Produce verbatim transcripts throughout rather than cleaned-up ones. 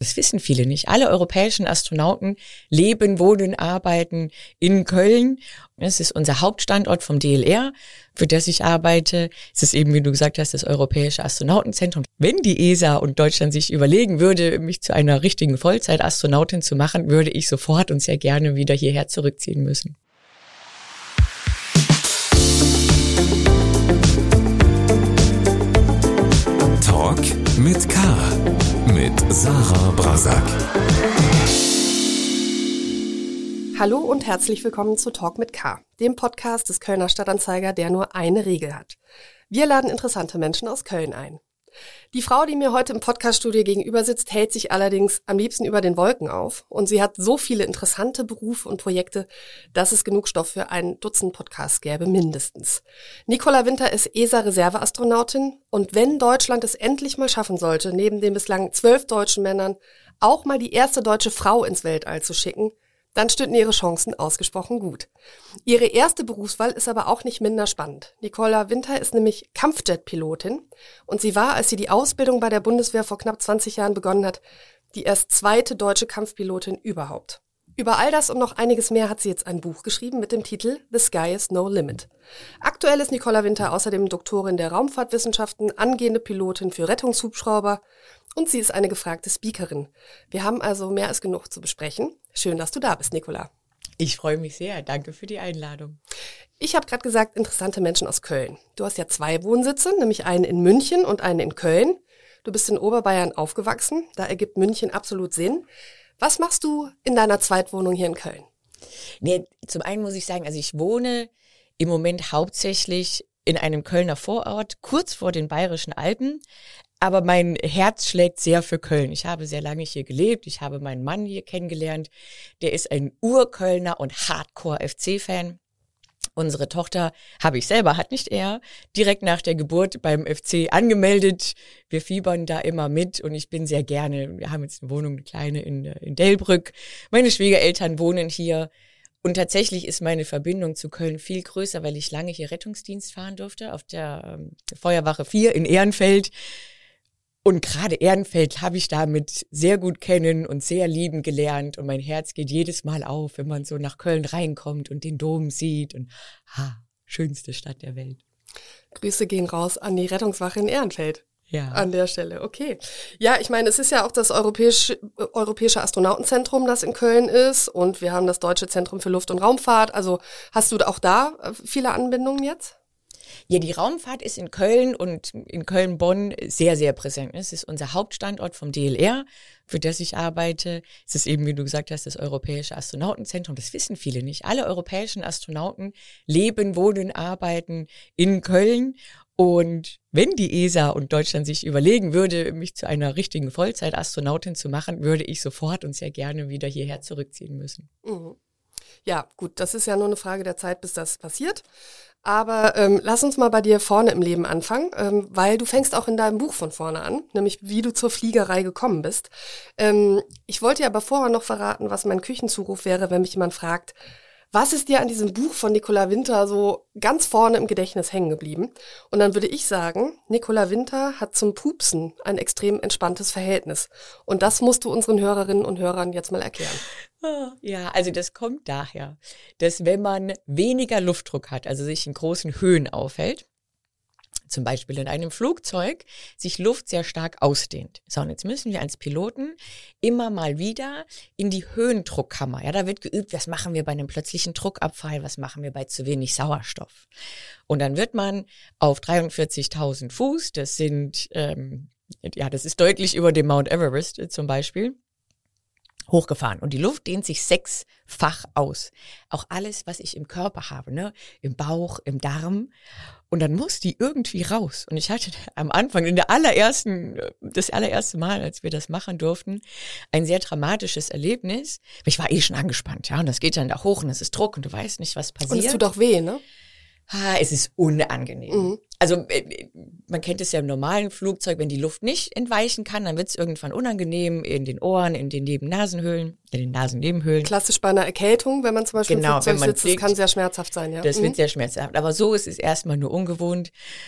Das wissen viele nicht. Alle europäischen Astronauten leben, wohnen, arbeiten in Köln. Es ist unser Hauptstandort vom D L R, für das ich arbeite. Es ist eben, wie du gesagt hast, das Europäische Astronautenzentrum. Wenn die E S A und Deutschland sich überlegen würde, mich zu einer richtigen Vollzeitastronautin zu machen, würde ich sofort und sehr gerne wieder hierher zurückziehen müssen. Talk mit K. mit Sarah Brasak. Hallo und herzlich willkommen zu Talk mit K, dem Podcast des Kölner Stadtanzeiger, der nur eine Regel hat. Wir laden interessante Menschen aus Köln ein. Die Frau, die mir heute im Podcaststudio gegenüber sitzt, hält sich allerdings am liebsten über den Wolken auf. Und sie hat so viele interessante Berufe und Projekte, dass es genug Stoff für ein Dutzend Podcasts gäbe, mindestens. Nicola Winter ist E S A-Reserveastronautin. Und wenn Deutschland es endlich mal schaffen sollte, neben den bislang zwölf deutschen Männern auch mal die erste deutsche Frau ins Weltall zu schicken, dann stünden ihre Chancen ausgesprochen gut. Ihre erste Berufswahl ist aber auch nicht minder spannend. Nicola Winter ist nämlich Kampfjet-Pilotin und sie war, als sie die Ausbildung bei der Bundeswehr vor knapp zwanzig Jahren begonnen hat, die erst zweite deutsche Kampfpilotin überhaupt. Über all das und noch einiges mehr hat sie jetzt ein Buch geschrieben mit dem Titel The Sky is No Limit. Aktuell ist Nicola Winter außerdem Doktorin der Raumfahrtwissenschaften, angehende Pilotin für Rettungshubschrauber und sie ist eine gefragte Speakerin. Wir haben also mehr als genug zu besprechen. Schön, dass du da bist, Nicola. Ich freue mich sehr. Danke für die Einladung. Ich habe gerade gesagt, interessante Menschen aus Köln. Du hast ja zwei Wohnsitze, nämlich einen in München und einen in Köln. Du bist in Oberbayern aufgewachsen, da ergibt München absolut Sinn. Was machst du in deiner Zweitwohnung hier in Köln? Nee, zum einen muss ich sagen, also ich wohne im Moment hauptsächlich in einem Kölner Vorort, kurz vor den Bayerischen Alpen. Aber mein Herz schlägt sehr für Köln. Ich habe sehr lange hier gelebt. Ich habe meinen Mann hier kennengelernt. Der ist ein Urkölner und Hardcore-F C-Fan. Unsere Tochter habe ich selber, hat nicht er, direkt nach der Geburt beim F C angemeldet. Wir fiebern da immer mit und ich bin sehr gerne. Wir haben jetzt eine Wohnung, eine kleine in, in Delbrück. Meine Schwiegereltern wohnen hier. Und tatsächlich ist meine Verbindung zu Köln viel größer, weil ich lange hier Rettungsdienst fahren durfte auf der ähm, Feuerwache vier in Ehrenfeld. Und gerade Ehrenfeld habe ich damit sehr gut kennen und sehr lieben gelernt. Und mein Herz geht jedes Mal auf, wenn man so nach Köln reinkommt und den Dom sieht. Und ha, schönste Stadt der Welt. Grüße gehen raus an die Rettungswache in Ehrenfeld. Ja. An der Stelle, okay. Ja, ich meine, es ist ja auch das Europäische, Europäische Astronautenzentrum, das in Köln ist. Und wir haben das Deutsche Zentrum für Luft- und Raumfahrt. Also hast du auch da viele Anbindungen jetzt? Ja, die Raumfahrt ist in Köln und in Köln-Bonn sehr, sehr präsent. Es ist unser Hauptstandort vom D L R, für das ich arbeite. Es ist eben, wie du gesagt hast, das Europäische Astronautenzentrum. Das wissen viele nicht. Alle europäischen Astronauten leben, wohnen, arbeiten in Köln. Und wenn die E S A und Deutschland sich überlegen würde, mich zu einer richtigen Vollzeitastronautin zu machen, würde ich sofort und sehr gerne wieder hierher zurückziehen müssen. Mhm. Ja, gut, das ist ja nur eine Frage der Zeit, bis das passiert. Aber ähm, lass uns mal bei dir vorne im Leben anfangen, ähm, weil du fängst auch in deinem Buch von vorne an, nämlich wie du zur Fliegerei gekommen bist. Ähm, ich wollte dir aber vorher noch verraten, was mein Küchenzuruf wäre, wenn mich jemand fragt, was ist dir an diesem Buch von Nicola Winter so ganz vorne im Gedächtnis hängen geblieben? Und dann würde ich sagen, Nicola Winter hat zum Pupsen ein extrem entspanntes Verhältnis. Und das musst du unseren Hörerinnen und Hörern jetzt mal erklären. Ja, also das kommt daher, dass wenn man weniger Luftdruck hat, also sich in großen Höhen aufhält, zum Beispiel in einem Flugzeug, sich Luft sehr stark ausdehnt. So, und jetzt müssen wir als Piloten immer mal wieder in die Höhendruckkammer. Ja, da wird geübt, was machen wir bei einem plötzlichen Druckabfall, was machen wir bei zu wenig Sauerstoff. Und dann wird man auf dreiundvierzigtausend Fuß, das sind, ähm, ja, das ist deutlich über dem Mount Everest äh, zum Beispiel, hochgefahren. Und die Luft dehnt sich sechsfach aus. Auch alles, was ich im Körper habe, ne, im Bauch, im Darm. Und dann muss die irgendwie raus. Und ich hatte am Anfang, in der allerersten, das allererste Mal, als wir das machen durften, ein sehr dramatisches Erlebnis. Ich war eh schon angespannt, ja. Und das geht dann da hoch und es ist Druck und du weißt nicht, was passiert. Und es tut auch weh, ne? Ah, es ist unangenehm. Mhm. Also äh, man kennt es ja im normalen Flugzeug, wenn die Luft nicht entweichen kann, dann wird es irgendwann unangenehm in den Ohren, in den Nebennasenhöhlen, in den Nasennebenhöhlen. Klassisch bei einer Erkältung, wenn man zum Beispiel genau, im Flugzeug wenn man sitzt, fliegt, das kann sehr schmerzhaft sein. Ja. Das mhm. wird sehr schmerzhaft, aber so ist es erstmal nur ungewohnt.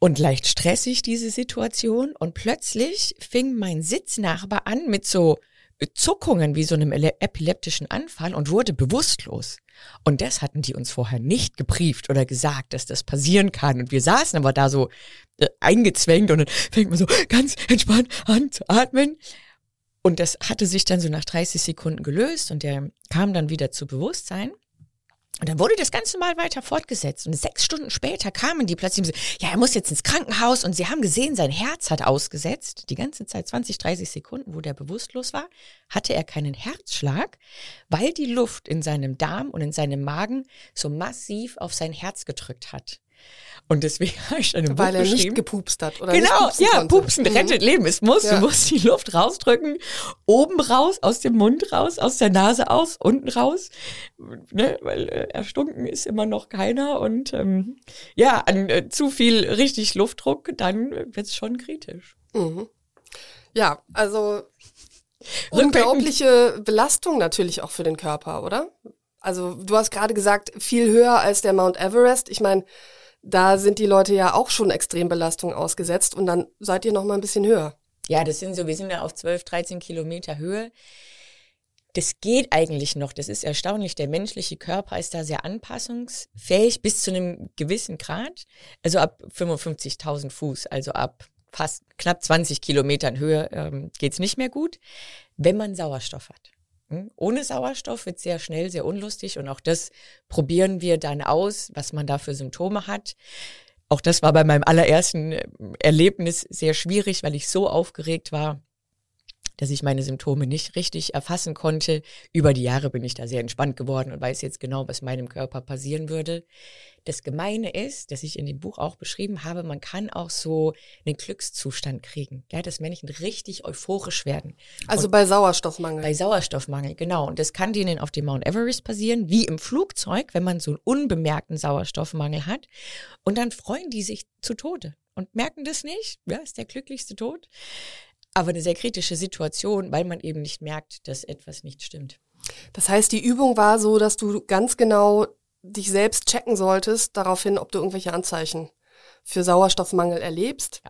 und leicht stressig, diese Situation. Und plötzlich fing mein Sitznachbar an mit so Zuckungen wie so einem epileptischen Anfall und wurde bewusstlos. Und das hatten die uns vorher nicht gebrieft oder gesagt, dass das passieren kann. Und wir saßen aber da so äh, eingezwängt und dann fängt man so ganz entspannt an zu atmen. Und das hatte sich dann so nach dreißig Sekunden gelöst und der kam dann wieder zu Bewusstsein. Und dann wurde das Ganze mal weiter fortgesetzt. Und sechs Stunden später kamen die plötzlich und so, ja, er muss jetzt ins Krankenhaus. Und sie haben gesehen, sein Herz hat ausgesetzt. Die ganze Zeit, zwanzig, dreißig Sekunden, wo der bewusstlos war, hatte er keinen Herzschlag, weil die Luft in seinem Darm und in seinem Magen so massiv auf sein Herz gedrückt hat. Und deswegen habe ich dann im Weil Buch er geschrieben, nicht gepupst hat oder genau, nicht pupsen ja, konnte. pupsen rettet Leben. Es muss, Ja. du musst die Luft rausdrücken, oben raus, aus dem Mund raus, aus der Nase aus, unten raus, ne, weil äh, erstunken ist immer noch keiner und ähm, ja, an äh, zu viel richtig Luftdruck, dann wird's schon kritisch. Mhm. Ja, also Rückblickend- unglaubliche Belastung natürlich auch für den Körper, oder? Also du hast gerade gesagt, viel höher als der Mount Everest. Ich meine, da sind die Leute ja auch schon Extrembelastungen ausgesetzt und dann seid ihr noch mal ein bisschen höher. Ja, das sind so, wir sind ja auf zwölf, dreizehn Kilometer Höhe. Das geht eigentlich noch, das ist erstaunlich. Der menschliche Körper ist da sehr anpassungsfähig bis zu einem gewissen Grad. Also ab fünfundfünfzigtausend Fuß, also ab fast knapp zwanzig Kilometern Höhe ähm, geht's nicht mehr gut, wenn man Sauerstoff hat. Ohne Sauerstoff wird sehr schnell sehr unlustig und auch das probieren wir dann aus, was man da für Symptome hat. Auch das war bei meinem allerersten Erlebnis sehr schwierig, weil ich so aufgeregt war, dass ich meine Symptome nicht richtig erfassen konnte. Über die Jahre bin ich da sehr entspannt geworden und weiß jetzt genau, was meinem Körper passieren würde. Das Gemeine ist, dass ich in dem Buch auch beschrieben habe, man kann auch so einen Glückszustand kriegen, ja, dass Menschen richtig euphorisch werden. Also und bei Sauerstoffmangel. bei Sauerstoffmangel, genau. Und das kann denen auf dem Mount Everest passieren, wie im Flugzeug, wenn man so einen unbemerkten Sauerstoffmangel hat. Und dann freuen die sich zu Tode und merken das nicht. Ja, ist der glücklichste Tod. Aber eine sehr kritische Situation, weil man eben nicht merkt, dass etwas nicht stimmt. Das heißt, die Übung war so, dass du ganz genau dich selbst checken solltest, daraufhin, ob du irgendwelche Anzeichen für Sauerstoffmangel erlebst,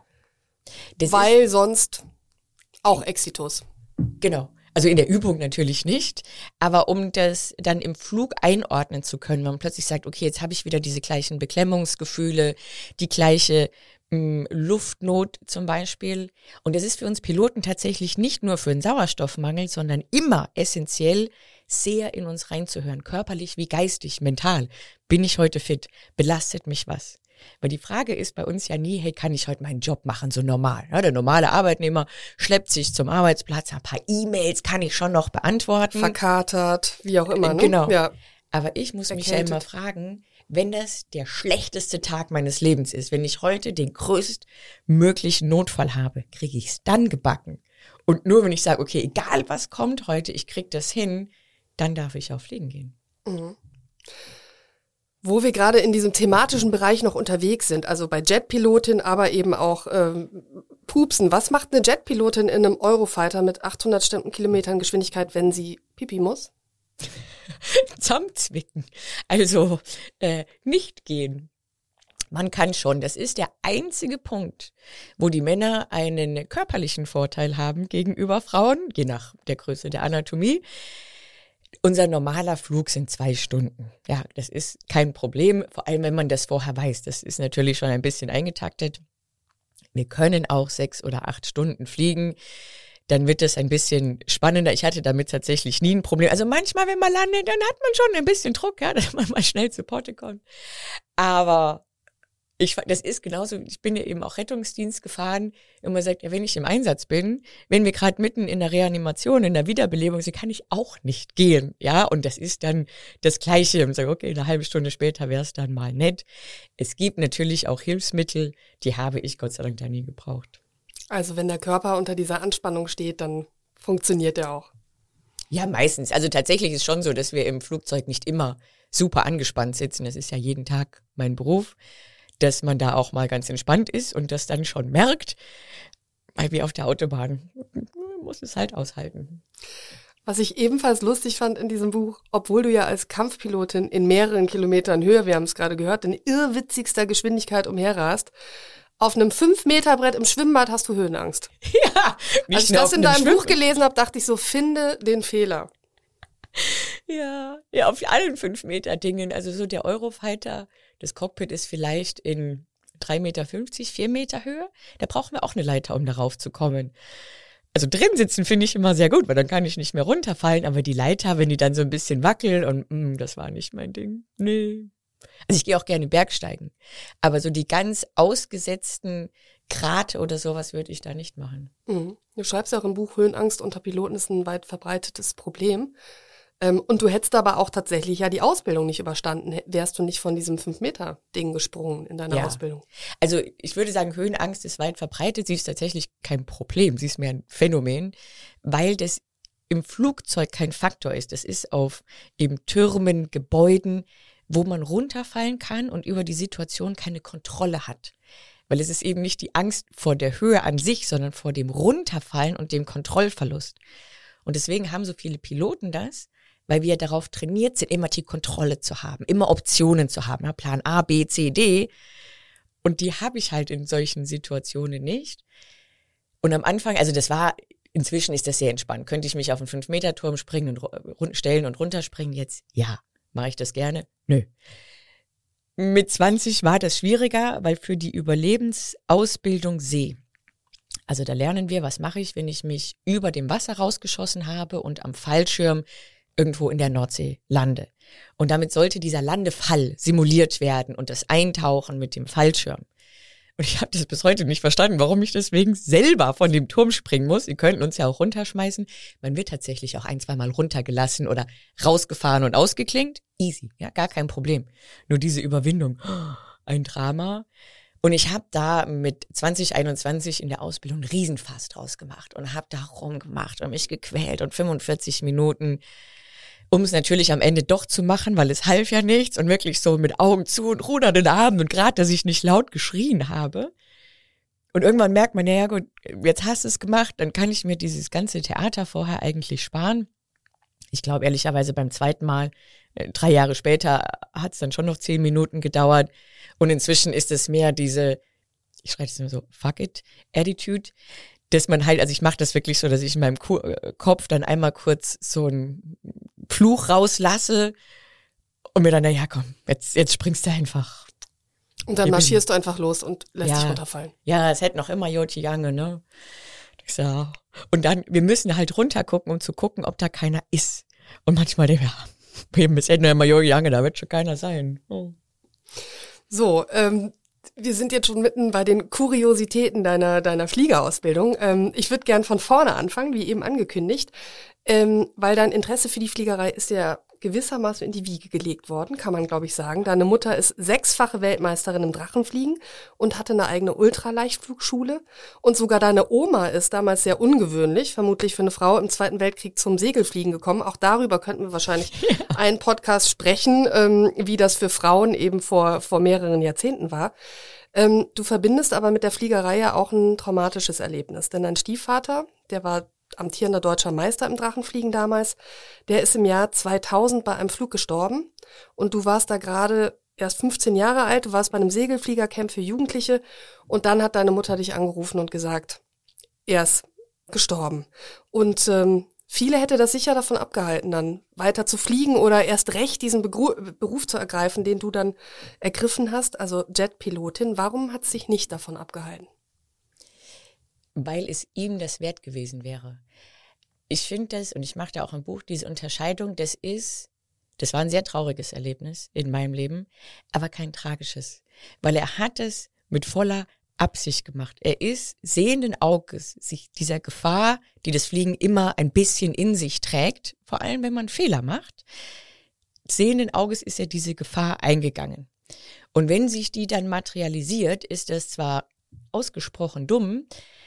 Das weil sonst auch Exitus. Genau. Also in der Übung natürlich nicht, aber um das dann im Flug einordnen zu können, wenn man plötzlich sagt, okay, jetzt habe ich wieder diese gleichen Beklemmungsgefühle, die gleiche mh, Luftnot zum Beispiel. Und das ist für uns Piloten tatsächlich nicht nur für den Sauerstoffmangel, sondern immer essentiell, sehr in uns reinzuhören, körperlich wie geistig, mental. Bin ich heute fit? Belastet mich was? Weil die Frage ist bei uns ja nie, hey, kann ich heute meinen Job machen, so normal? Ja, der normale Arbeitnehmer schleppt sich zum Arbeitsplatz, ein paar E-Mails kann ich schon noch beantworten. Verkatert, wie auch immer, ne? Genau. Ja. Aber ich muss mich ja Erkältet. immer fragen, wenn das der schlechteste Tag meines Lebens ist, wenn ich heute den größtmöglichen Notfall habe, kriege ich es dann gebacken. Und nur wenn ich sage, okay, egal was kommt heute, ich krieg das hin, dann darf ich auch fliegen gehen. Mhm. Wo wir gerade in diesem thematischen Bereich noch unterwegs sind, also bei Jetpilotin, aber eben auch ähm, Pupsen. Was macht eine Jetpilotin in einem Eurofighter mit achthundert Stundenkilometern Geschwindigkeit, wenn sie Pipi muss? Zusammenzwicken. Also äh, nicht gehen. Man kann schon. Das ist der einzige Punkt, wo die Männer einen körperlichen Vorteil haben gegenüber Frauen, je nach der Größe der Anatomie. Unser normaler Flug sind zwei Stunden. Ja, das ist kein Problem, vor allem wenn man das vorher weiß. Das ist natürlich schon ein bisschen eingetaktet. Wir können auch sechs oder acht Stunden fliegen. Dann wird es ein bisschen spannender. Ich hatte damit tatsächlich nie ein Problem. Also manchmal, wenn man landet, dann hat man schon ein bisschen Druck, ja, dass man mal schnell zu Potte kommt. Aber ich, das ist genauso, ich bin ja eben auch Rettungsdienst gefahren und man sagt, ja, wenn ich im Einsatz bin, wenn wir gerade mitten in der Reanimation, in der Wiederbelebung sind, kann ich auch nicht gehen, ja, und das ist dann das Gleiche und sage, okay, eine halbe Stunde später wäre es dann mal nett. Es gibt natürlich auch Hilfsmittel, die habe ich Gott sei Dank da nie gebraucht. Also wenn der Körper unter dieser Anspannung steht, dann funktioniert der auch. Ja, meistens. Also tatsächlich ist schon so, dass wir im Flugzeug nicht immer super angespannt sitzen. Das ist ja jeden Tag mein Beruf, dass man da auch mal ganz entspannt ist und das dann schon merkt, weil wie auf der Autobahn muss es halt aushalten. Was ich ebenfalls lustig fand in diesem Buch, obwohl du ja als Kampfpilotin in mehreren Kilometern Höhe, wir haben es gerade gehört, in irrwitzigster Geschwindigkeit umherrast, Auf einem fünf Meter Brett im Schwimmbad hast du Höhenangst. Ja, nicht Als ich nur das auf in einem deinem Schwimm- Buch gelesen habe, dachte ich so, finde den Fehler. Ja, ja, auf allen fünf Meter Dingen. Also so der Eurofighter, das Cockpit ist vielleicht in drei Meter fünfzig, vier Meter Höhe. Da brauchen wir auch eine Leiter, um darauf zu kommen. Also drin sitzen finde ich immer sehr gut, weil dann kann ich nicht mehr runterfallen. Aber die Leiter, wenn die dann so ein bisschen wackelt und mh, das war nicht mein Ding. Nee. Also ich gehe auch gerne Bergsteigen. Aber so die ganz ausgesetzten Grate oder sowas würde ich da nicht machen. Mhm. Du schreibst ja auch im Buch, Höhenangst unter Piloten ist ein weit verbreitetes Problem. Ähm, und du hättest aber auch tatsächlich ja die Ausbildung nicht überstanden, wärst du nicht von diesem fünf Meter Ding gesprungen in deiner Ja. Ausbildung. Also ich würde sagen, Höhenangst ist weit verbreitet. Sie ist tatsächlich kein Problem. Sie ist mehr ein Phänomen, weil das im Flugzeug kein Faktor ist. Das ist auf eben Türmen, Gebäuden, wo man runterfallen kann und über die Situation keine Kontrolle hat. Weil es ist eben nicht die Angst vor der Höhe an sich, sondern vor dem Runterfallen und dem Kontrollverlust. Und deswegen haben so viele Piloten das, weil wir darauf trainiert sind, immer die Kontrolle zu haben, immer Optionen zu haben, ja, Plan A, B, C, D. Und die habe ich halt in solchen Situationen nicht. Und am Anfang, also das war, inzwischen ist das sehr entspannt. Könnte ich mich auf einen fünf Meter Turm springen und ru- stellen und runterspringen? Jetzt ja. Mache ich das gerne? Nö. Mit zwanzig war das schwieriger, weil für die Überlebensausbildung See, also da lernen wir, was mache ich, wenn ich mich über dem Wasser rausgeschossen habe und am Fallschirm irgendwo in der Nordsee lande. Und damit sollte dieser Landefall simuliert werden und das Eintauchen mit dem Fallschirm. Und ich habe das bis heute nicht verstanden, warum ich deswegen selber von dem Turm springen muss. Sie könnten uns ja auch runterschmeißen. Man wird tatsächlich auch ein, zweimal runtergelassen oder rausgefahren und ausgeklinkt. Easy, ja, gar kein Problem. Nur diese Überwindung, ein Drama. Und ich habe da mit zwanzig einundzwanzig in der Ausbildung einen Riesenfass draus gemacht und habe da rumgemacht und mich gequält und fünfundvierzig Minuten, um es natürlich am Ende doch zu machen, weil es half ja nichts und wirklich so mit Augen zu und rudernden Armen und gerade, dass ich nicht laut geschrien habe. Und irgendwann merkt man, naja gut, jetzt hast du es gemacht, dann kann ich mir dieses ganze Theater vorher eigentlich sparen. Ich glaube ehrlicherweise beim zweiten Mal, äh, drei Jahre später, hat es dann schon noch zehn Minuten gedauert. Und inzwischen ist es mehr diese, ich schreibe das immer so, fuck it, Attitude, dass man halt, also ich mache das wirklich so, dass ich in meinem Ku- äh, Kopf dann einmal kurz so einen Fluch rauslasse und mir dann, naja komm, jetzt, jetzt springst du einfach. Und dann marschierst du einfach los und lässt Ja. dich runterfallen. Ja, es hätte noch immer Joti Jange, ne? Ich sag, und dann, wir müssen halt runtergucken, um zu gucken, ob da keiner ist. Und manchmal denke ich, ja, es hätte noch immer Joti Jange, da wird schon keiner sein. Oh. So, ähm, wir sind jetzt schon mitten bei den Kuriositäten deiner, deiner Fliegerausbildung. Ähm, ich würde gern von vorne anfangen, wie eben angekündigt, ähm, weil dein Interesse für die Fliegerei ist ja gewissermaßen in die Wiege gelegt worden, kann man glaube ich sagen. Deine Mutter ist sechsfache Weltmeisterin im Drachenfliegen und hatte eine eigene Ultraleichtflugschule. Und sogar deine Oma ist damals sehr ungewöhnlich, vermutlich für eine Frau im Zweiten Weltkrieg zum Segelfliegen gekommen. Auch darüber könnten wir wahrscheinlich ja. einen Podcast sprechen, ähm, wie das für Frauen eben vor, vor mehreren Jahrzehnten war. Ähm, du verbindest aber mit der Fliegerei ja auch ein traumatisches Erlebnis. Denn dein Stiefvater, der war amtierender deutscher Meister im Drachenfliegen damals, der ist im Jahr zweitausend bei einem Flug gestorben und du warst da gerade erst fünfzehn Jahre alt, du warst bei einem Segelfliegercamp für Jugendliche und dann hat deine Mutter dich angerufen und gesagt, er ist gestorben. Und ähm, viele hätte das sicher davon abgehalten, dann weiter zu fliegen oder erst recht diesen Begru- Beruf zu ergreifen, den du dann ergriffen hast, also Jetpilotin. Warum hat es dich nicht davon abgehalten? Weil es ihm das wert gewesen wäre. Ich finde das, und ich mache da auch im Buch diese Unterscheidung, das ist, das war ein sehr trauriges Erlebnis in meinem Leben, aber kein tragisches, weil er hat es mit voller Absicht gemacht. Er ist sehenden Auges sich dieser Gefahr, die das Fliegen immer ein bisschen in sich trägt, vor allem wenn man Fehler macht, sehenden Auges ist er diese Gefahr eingegangen. Und wenn sich die dann materialisiert, ist das zwar ausgesprochen dumm,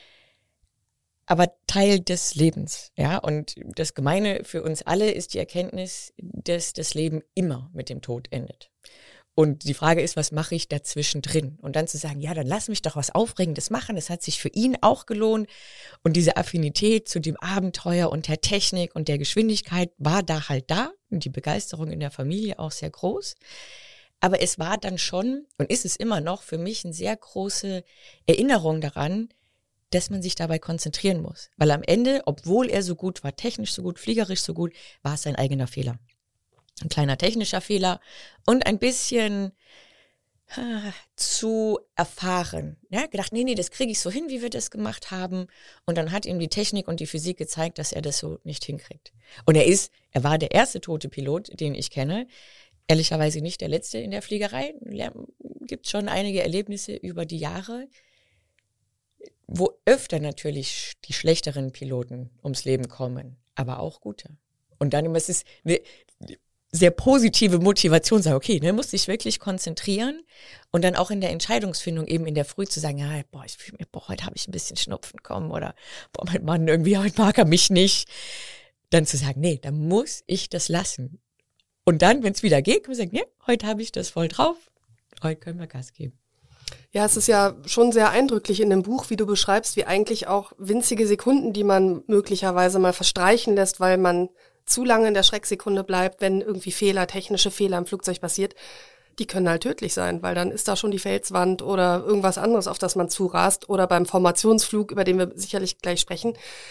aber Teil des Lebens, ja. Und das Gemeine für uns alle ist die Erkenntnis, dass das Leben immer mit dem Tod endet. Und die Frage ist, was mache ich dazwischen drin? Und dann zu sagen, ja, dann lass mich doch was Aufregendes machen. Das hat sich für ihn auch gelohnt. Und diese Affinität zu dem Abenteuer und der Technik und der Geschwindigkeit war da halt da. Und die Begeisterung in der Familie auch sehr groß. Aber es war dann schon und ist es immer noch für mich eine sehr große Erinnerung daran, dass man sich dabei konzentrieren muss. Weil am Ende, obwohl er so gut war, technisch so gut, fliegerisch so gut, war es sein eigener Fehler. Ein kleiner technischer Fehler und ein bisschen ah, zu erfahren. Ja, gedacht, nee, nee, das kriege ich so hin, wie wir das gemacht haben. Und dann hat ihm die Technik und die Physik gezeigt, dass er das so nicht hinkriegt. Und er ist, er war der erste tote Pilot, den ich kenne. Ehrlicherweise nicht der letzte in der Fliegerei. Gibt schon einige Erlebnisse über die Jahre, wo öfter natürlich die schlechteren Piloten ums Leben kommen, aber auch gute. Und dann immer, es ist eine sehr positive Motivation, sagen, okay, ne, muss dich wirklich konzentrieren und dann auch in der Entscheidungsfindung eben in der Früh zu sagen, ja, boah, ich fühle mir, boah, heute habe ich ein bisschen Schnupfen kommen oder boah, mein Mann irgendwie, heute mag er mich nicht. Dann zu sagen, nee, dann muss ich das lassen. Und dann, wenn es wieder geht, kann man sagen, ja, heute habe ich das voll drauf, heute können wir Gas geben. Ja, es ist ja schon sehr eindrücklich in dem Buch, wie du beschreibst, wie eigentlich auch winzige Sekunden, die man möglicherweise mal verstreichen lässt, weil man zu lange in der Schrecksekunde bleibt, wenn irgendwie Fehler, technische Fehler im Flugzeug passiert, die können halt tödlich sein, weil dann ist da schon die Felswand oder irgendwas anderes, auf das man zurast oder beim Formationsflug, über den wir sicherlich gleich sprechen.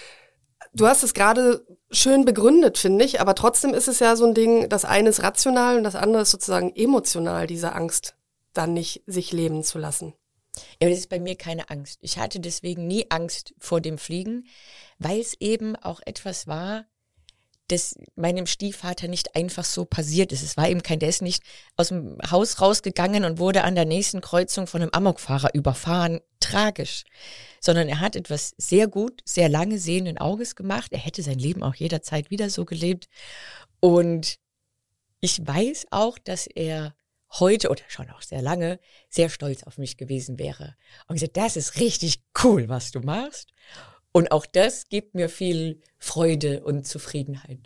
Du hast es gerade schön begründet, finde ich, aber trotzdem ist es ja so ein Ding, das eine ist rational und das andere ist sozusagen emotional, diese Angst, dann nicht sich leben zu lassen. Ja, aber das ist bei mir keine Angst. Ich hatte deswegen nie Angst vor dem Fliegen, weil es eben auch etwas war, das meinem Stiefvater nicht einfach so passiert ist. Es war eben kein, der ist nicht aus dem Haus rausgegangen und wurde an der nächsten Kreuzung von einem Amokfahrer überfahren. Tragisch. Sondern er hat etwas sehr gut, sehr lange sehenden Auges gemacht. Er hätte sein Leben auch jederzeit wieder so gelebt. Und ich weiß auch, dass er heute oder schon auch sehr lange sehr stolz auf mich gewesen wäre. Und gesagt, das ist richtig cool, was du machst. Und auch das gibt mir viel Freude und Zufriedenheit.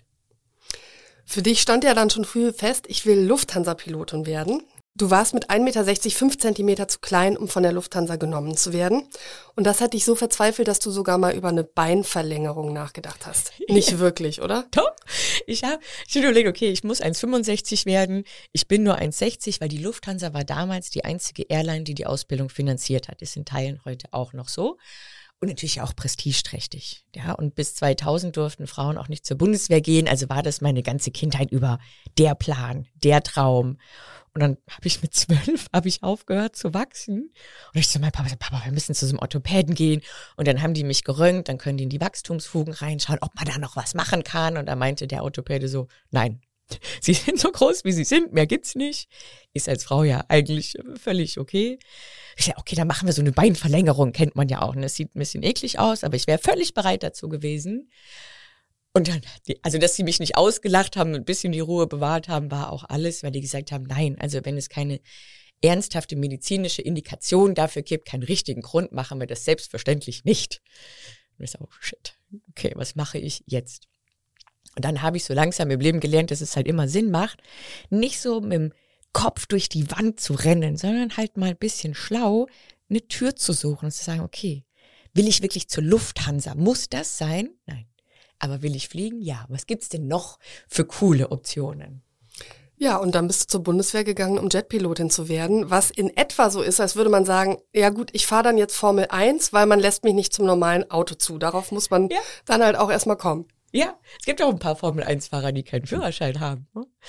Für dich stand ja dann schon früh fest, ich will Lufthansa-Pilotin werden. Du warst mit ein Meter sechzig fünf Zentimeter zu klein, um von der Lufthansa genommen zu werden. Und das hat dich so verzweifelt, dass du sogar mal über eine Beinverlängerung nachgedacht hast. Nicht ja. wirklich, oder? Doch. Ich habe ich hab überlegt, okay, ich muss eins Komma fünfundsechzig werden. Ich bin nur eins Komma sechzig, weil die Lufthansa war damals die einzige Airline, die die Ausbildung finanziert hat. Ist in Teilen heute auch noch so. Und natürlich auch prestigeträchtig. Ja, und bis zweitausend durften Frauen auch nicht zur Bundeswehr gehen. Also war das meine ganze Kindheit über der Plan, der Traum. Und dann habe ich mit zwölf habe ich aufgehört zu wachsen. Und ich so, mein Papa, Papa, wir müssen zu so einem Orthopäden gehen. Und dann haben die mich geröntgt, dann können die in die Wachstumsfugen reinschauen, ob man da noch was machen kann. Und da meinte der Orthopäde so, nein, Sie sind so groß, wie Sie sind, mehr gibt's nicht. Ist als Frau ja eigentlich völlig okay. Ich sage, okay, dann machen wir so eine Beinverlängerung, kennt man ja auch. Und das sieht ein bisschen eklig aus, aber ich wäre völlig bereit dazu gewesen. Und dann, also dass sie mich nicht ausgelacht haben und ein bisschen die Ruhe bewahrt haben, war auch alles, weil die gesagt haben, nein, also wenn es keine ernsthafte medizinische Indikation dafür gibt, keinen richtigen Grund, machen wir das selbstverständlich nicht. Und ich sage, oh shit, okay, was mache ich jetzt? Und dann habe ich so langsam im Leben gelernt, dass es halt immer Sinn macht, nicht so mit dem Kopf durch die Wand zu rennen, sondern halt mal ein bisschen schlau eine Tür zu suchen und zu sagen, okay, will ich wirklich zur Lufthansa? Muss das sein? Nein. Aber will ich fliegen? Ja. Was gibt's denn noch für coole Optionen? Ja, und dann bist du zur Bundeswehr gegangen, um Jetpilotin zu werden, was in etwa so ist, als würde man sagen, ja gut, ich fahre dann jetzt Formel eins, weil man lässt mich nicht zum normalen Auto zu. Darauf muss man ja dann halt auch erstmal kommen. Ja, es gibt auch ein paar Formel eins Fahrer, die keinen Führerschein haben.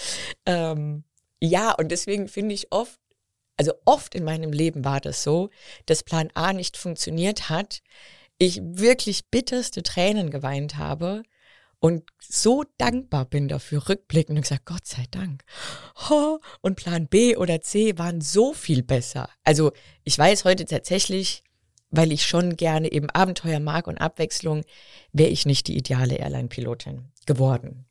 Ähm, ja, und deswegen finde ich oft, also oft in meinem Leben war das so, dass Plan A nicht funktioniert hat, ich wirklich bitterste Tränen geweint habe und so dankbar bin dafür, rückblickend und gesagt, Gott sei Dank. Und Plan B oder C waren so viel besser. Also ich weiß heute tatsächlich, weil ich schon gerne eben Abenteuer mag und Abwechslung, wäre ich nicht die ideale Airline-Pilotin geworden.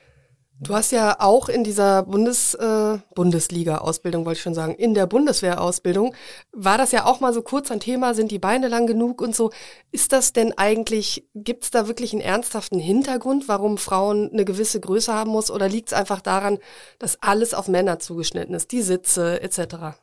Du hast ja auch in dieser Bundes, äh, Bundesliga-Ausbildung, wollte ich schon sagen, in der Bundeswehr-Ausbildung, war das ja auch mal so kurz ein Thema, sind die Beine lang genug und so. Ist das denn eigentlich, gibt es da wirklich einen ernsthaften Hintergrund, warum Frauen eine gewisse Größe haben muss? Oder liegt es einfach daran, dass alles auf Männer zugeschnitten ist, die Sitze et cetera?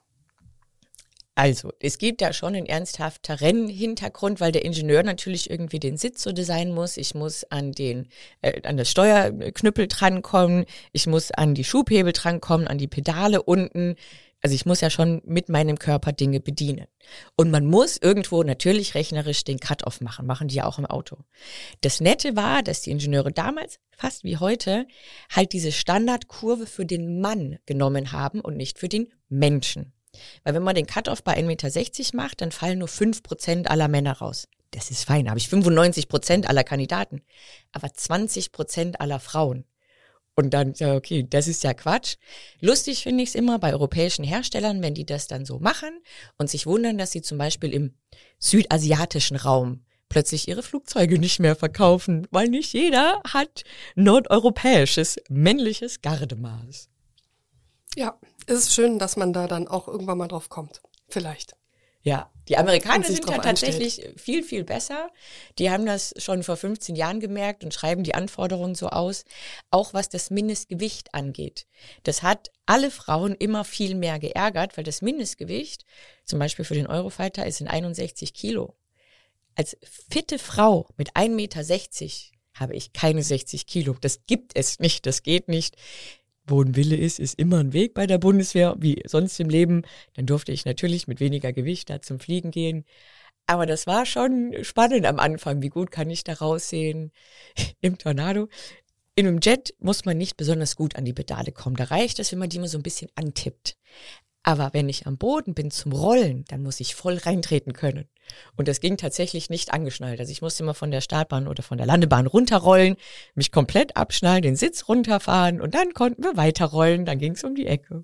Also, es gibt da schon einen ernsthafteren Hintergrund, weil der Ingenieur natürlich irgendwie den Sitz so designen muss. Ich muss an den, äh, an das Steuerknüppel drankommen. Ich muss an die Schubhebel drankommen, an die Pedale unten. Also ich muss ja schon mit meinem Körper Dinge bedienen. Und man muss irgendwo natürlich rechnerisch den Cut-Off machen, machen die ja auch im Auto. Das Nette war, dass die Ingenieure damals, fast wie heute, halt diese Standardkurve für den Mann genommen haben und nicht für den Menschen. Weil wenn man den Cut-Off bei eins Komma sechzig Meter macht, dann fallen nur fünf Prozent aller Männer raus. Das ist fein, da habe ich fünfundneunzig Prozent aller Kandidaten, aber zwanzig Prozent aller Frauen. Und dann, ja okay, das ist ja Quatsch. Lustig finde ich es immer bei europäischen Herstellern, wenn die das dann so machen und sich wundern, dass sie zum Beispiel im südasiatischen Raum plötzlich ihre Flugzeuge nicht mehr verkaufen, weil nicht jeder hat nordeuropäisches männliches Gardemaß. Ja, es ist schön, dass man da dann auch irgendwann mal drauf kommt. Vielleicht. Ja, die Amerikaner sind drauf da tatsächlich einstellt. viel, viel besser. Die haben das schon vor fünfzehn Jahren gemerkt und schreiben die Anforderungen so aus, auch was das Mindestgewicht angeht. Das hat alle Frauen immer viel mehr geärgert, weil das Mindestgewicht, zum Beispiel für den Eurofighter, ist in einundsechzig Kilo. Als fitte Frau mit ein Meter sechzig habe ich keine sechzig Kilo. Das gibt es nicht, das geht nicht. Wo ein Wille ist, ist immer ein Weg bei der Bundeswehr, wie sonst im Leben. Dann durfte ich natürlich mit weniger Gewicht da zum Fliegen gehen. Aber das war schon spannend am Anfang. Wie gut kann ich da raussehen im Tornado? In einem Jet muss man nicht besonders gut an die Pedale kommen. Da reicht es, wenn man die mal so ein bisschen antippt. Aber wenn ich am Boden bin zum Rollen, dann muss ich voll reintreten können. Und das ging tatsächlich nicht angeschnallt. Also ich musste immer von der Startbahn oder von der Landebahn runterrollen, mich komplett abschnallen, den Sitz runterfahren und dann konnten wir weiterrollen. Dann ging es um die Ecke.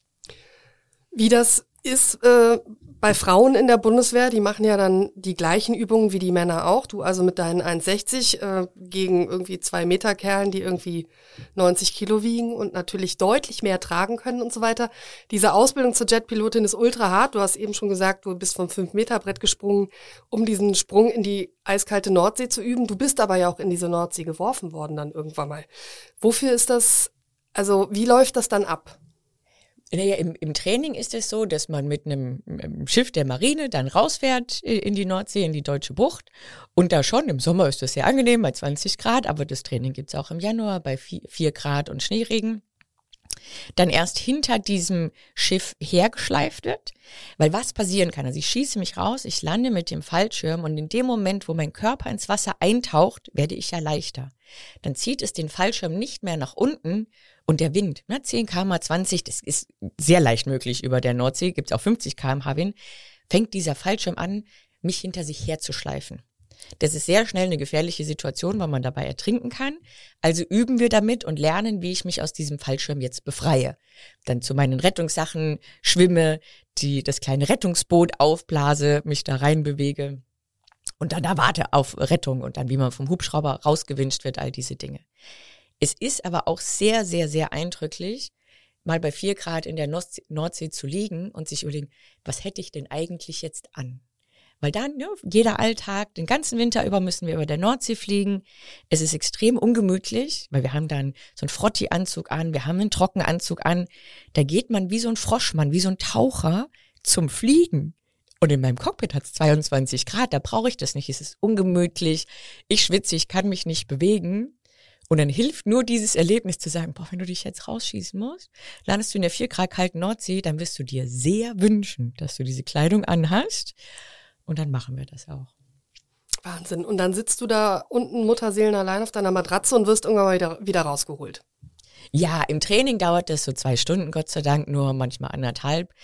Wie das ist äh, bei Frauen in der Bundeswehr, die machen ja dann die gleichen Übungen wie die Männer auch. Du also mit deinen eins Komma sechzig äh, gegen irgendwie zwei Meter Kerlen, die irgendwie neunzig Kilo wiegen und natürlich deutlich mehr tragen können und so weiter. Diese Ausbildung zur Jetpilotin ist ultra hart. Du hast eben schon gesagt, du bist vom fünf Meter Brett gesprungen, um diesen Sprung in die eiskalte Nordsee zu üben. Du bist aber ja auch in diese Nordsee geworfen worden dann irgendwann mal. Wofür ist das, also wie läuft das dann ab? Naja, im, im Training ist es so, dass man mit einem, einem Schiff der Marine dann rausfährt in die Nordsee, in die Deutsche Bucht. Und da schon, im Sommer ist das sehr angenehm, bei zwanzig Grad, aber das Training gibt's auch im Januar bei vier Grad und Schneeregen. Dann erst hinter diesem Schiff hergeschleift wird, weil was passieren kann, also ich schieße mich raus, ich lande mit dem Fallschirm und in dem Moment, wo mein Körper ins Wasser eintaucht, werde ich ja leichter. Dann zieht es den Fallschirm nicht mehr nach unten und der Wind, ne, zehn Kilometer pro Stunde, zwanzig, das ist sehr leicht möglich über der Nordsee, gibt es auch fünfzig Kilometer pro Stunde Wind, fängt dieser Fallschirm an, mich hinter sich herzuschleifen. Das ist sehr schnell eine gefährliche Situation, weil man dabei ertrinken kann. Also üben wir damit und lernen, wie ich mich aus diesem Fallschirm jetzt befreie. Dann zu meinen Rettungssachen schwimme, die das kleine Rettungsboot aufblase, mich da reinbewege und dann da warte auf Rettung und dann, wie man vom Hubschrauber rausgewincht wird, all diese Dinge. Es ist aber auch sehr, sehr, sehr eindrücklich, mal bei vier Grad in der Nordsee, Nordsee zu liegen und sich überlegen, was hätte ich denn eigentlich jetzt an? Weil dann, ja, jeder Alltag, den ganzen Winter über müssen wir über der Nordsee fliegen. Es ist extrem ungemütlich, weil wir haben dann so einen Frotti-Anzug an, wir haben einen Trockenanzug an. Da geht man wie so ein Froschmann, wie so ein Taucher zum Fliegen. Und in meinem Cockpit hat es zweiundzwanzig Grad, da brauche ich das nicht. Es ist ungemütlich, ich schwitze, ich kann mich nicht bewegen. Und dann hilft nur dieses Erlebnis zu sagen, boah, wenn du dich jetzt rausschießen musst, landest du in der vier Grad kalten Nordsee, dann wirst du dir sehr wünschen, dass du diese Kleidung anhast. Und dann machen wir das auch. Wahnsinn. Und dann sitzt du da unten Mutterseelen allein auf deiner Matratze und wirst irgendwann mal wieder, wieder rausgeholt. Ja, im Training dauert das so zwei Stunden, Gott sei Dank, nur manchmal anderthalb.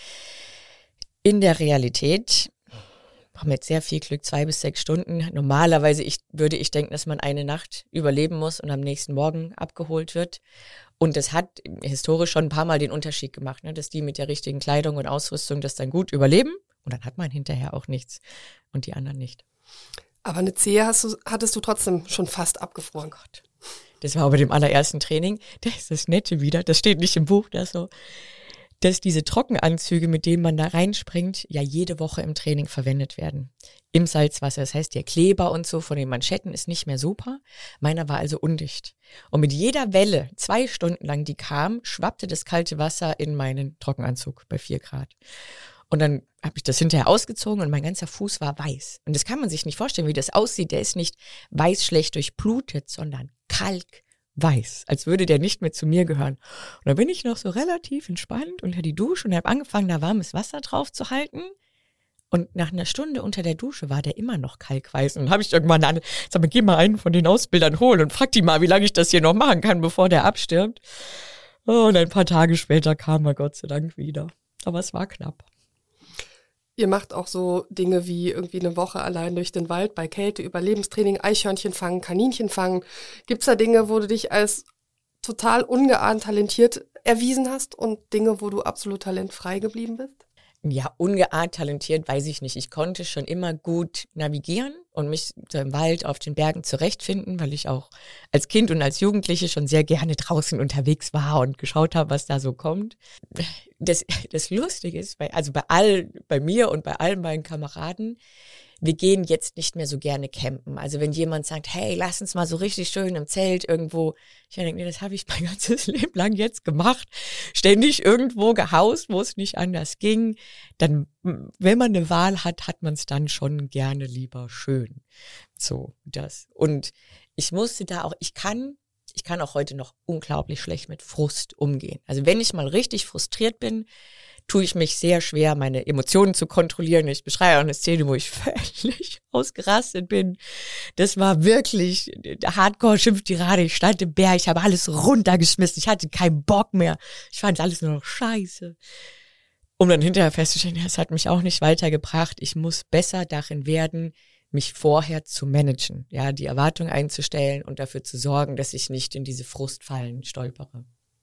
In der Realität haben wir jetzt sehr viel Glück, zwei bis sechs Stunden. Normalerweise ich, würde ich denken, dass man eine Nacht überleben muss und am nächsten Morgen abgeholt wird. Und das hat historisch schon ein paar Mal den Unterschied gemacht, ne, dass die mit der richtigen Kleidung und Ausrüstung das dann gut überleben. Und dann hat man hinterher auch nichts und die anderen nicht. Aber eine Zehe hast du, hattest du trotzdem schon fast abgefroren. Oh Gott. Das war aber dem allerersten Training. Das ist das Nette wieder. Das steht nicht im Buch, das so. Dass diese Trockenanzüge, mit denen man da reinspringt, ja jede Woche im Training verwendet werden. Im Salzwasser. Das heißt, der Kleber und so von den Manschetten ist nicht mehr super. Meiner war also undicht. Und mit jeder Welle, zwei Stunden lang, die kam, schwappte das kalte Wasser in meinen Trockenanzug bei vier Grad. Und dann habe ich das hinterher ausgezogen und mein ganzer Fuß war weiß. Und das kann man sich nicht vorstellen, wie das aussieht. Der ist nicht weiß schlecht durchblutet, sondern kalk, weiß, als würde der nicht mehr zu mir gehören. Und dann bin ich noch so relativ entspannt unter die Dusche und habe angefangen, da warmes Wasser drauf zu halten. Und nach einer Stunde unter der Dusche war der immer noch kalkweiß. Und dann habe ich irgendwann an, sag mal, geh mal einen von den Ausbildern holen und frag die mal, wie lange ich das hier noch machen kann, bevor der abstirbt. Und ein paar Tage später kam er Gott sei Dank wieder. Aber es war knapp. Ihr macht auch so Dinge wie irgendwie eine Woche allein durch den Wald bei Kälte, Überlebenstraining, Eichhörnchen fangen, Kaninchen fangen. Gibt's da Dinge, wo du dich als total ungeahnt talentiert erwiesen hast und Dinge, wo du absolut talentfrei geblieben bist? Ja, ungeahnt talentiert, weiß ich nicht. Ich konnte schon immer gut navigieren und mich so im Wald, auf den Bergen zurechtfinden, weil ich auch als Kind und als Jugendliche schon sehr gerne draußen unterwegs war und geschaut habe, was da so kommt. Das, das Lustige ist, bei, also bei all, bei mir und bei allen meinen Kameraden, wir gehen jetzt nicht mehr so gerne campen. Also wenn jemand sagt, hey, lass uns mal so richtig schön im Zelt irgendwo. Ich denke, nee, das habe ich mein ganzes Leben lang jetzt gemacht. Ständig irgendwo gehaust, wo es nicht anders ging. Dann, wenn man eine Wahl hat, hat man es dann schon gerne lieber schön. So, das. Und ich musste da auch, ich kann, ich kann auch heute noch unglaublich schlecht mit Frust umgehen. Also wenn ich mal richtig frustriert bin, tue ich mich sehr schwer, meine Emotionen zu kontrollieren. Ich beschreibe auch eine Szene, wo ich völlig ausgerastet bin. Das war wirklich Hardcore-Schimpftirade. Ich stand im Berg, ich habe alles runtergeschmissen. Ich hatte keinen Bock mehr. Ich fand alles nur noch scheiße. Um dann hinterher festzustellen, das hat mich auch nicht weitergebracht. Ich muss besser darin werden, mich vorher zu managen. Ja, die Erwartung einzustellen und dafür zu sorgen, dass ich nicht in diese Frustfallen stolpere.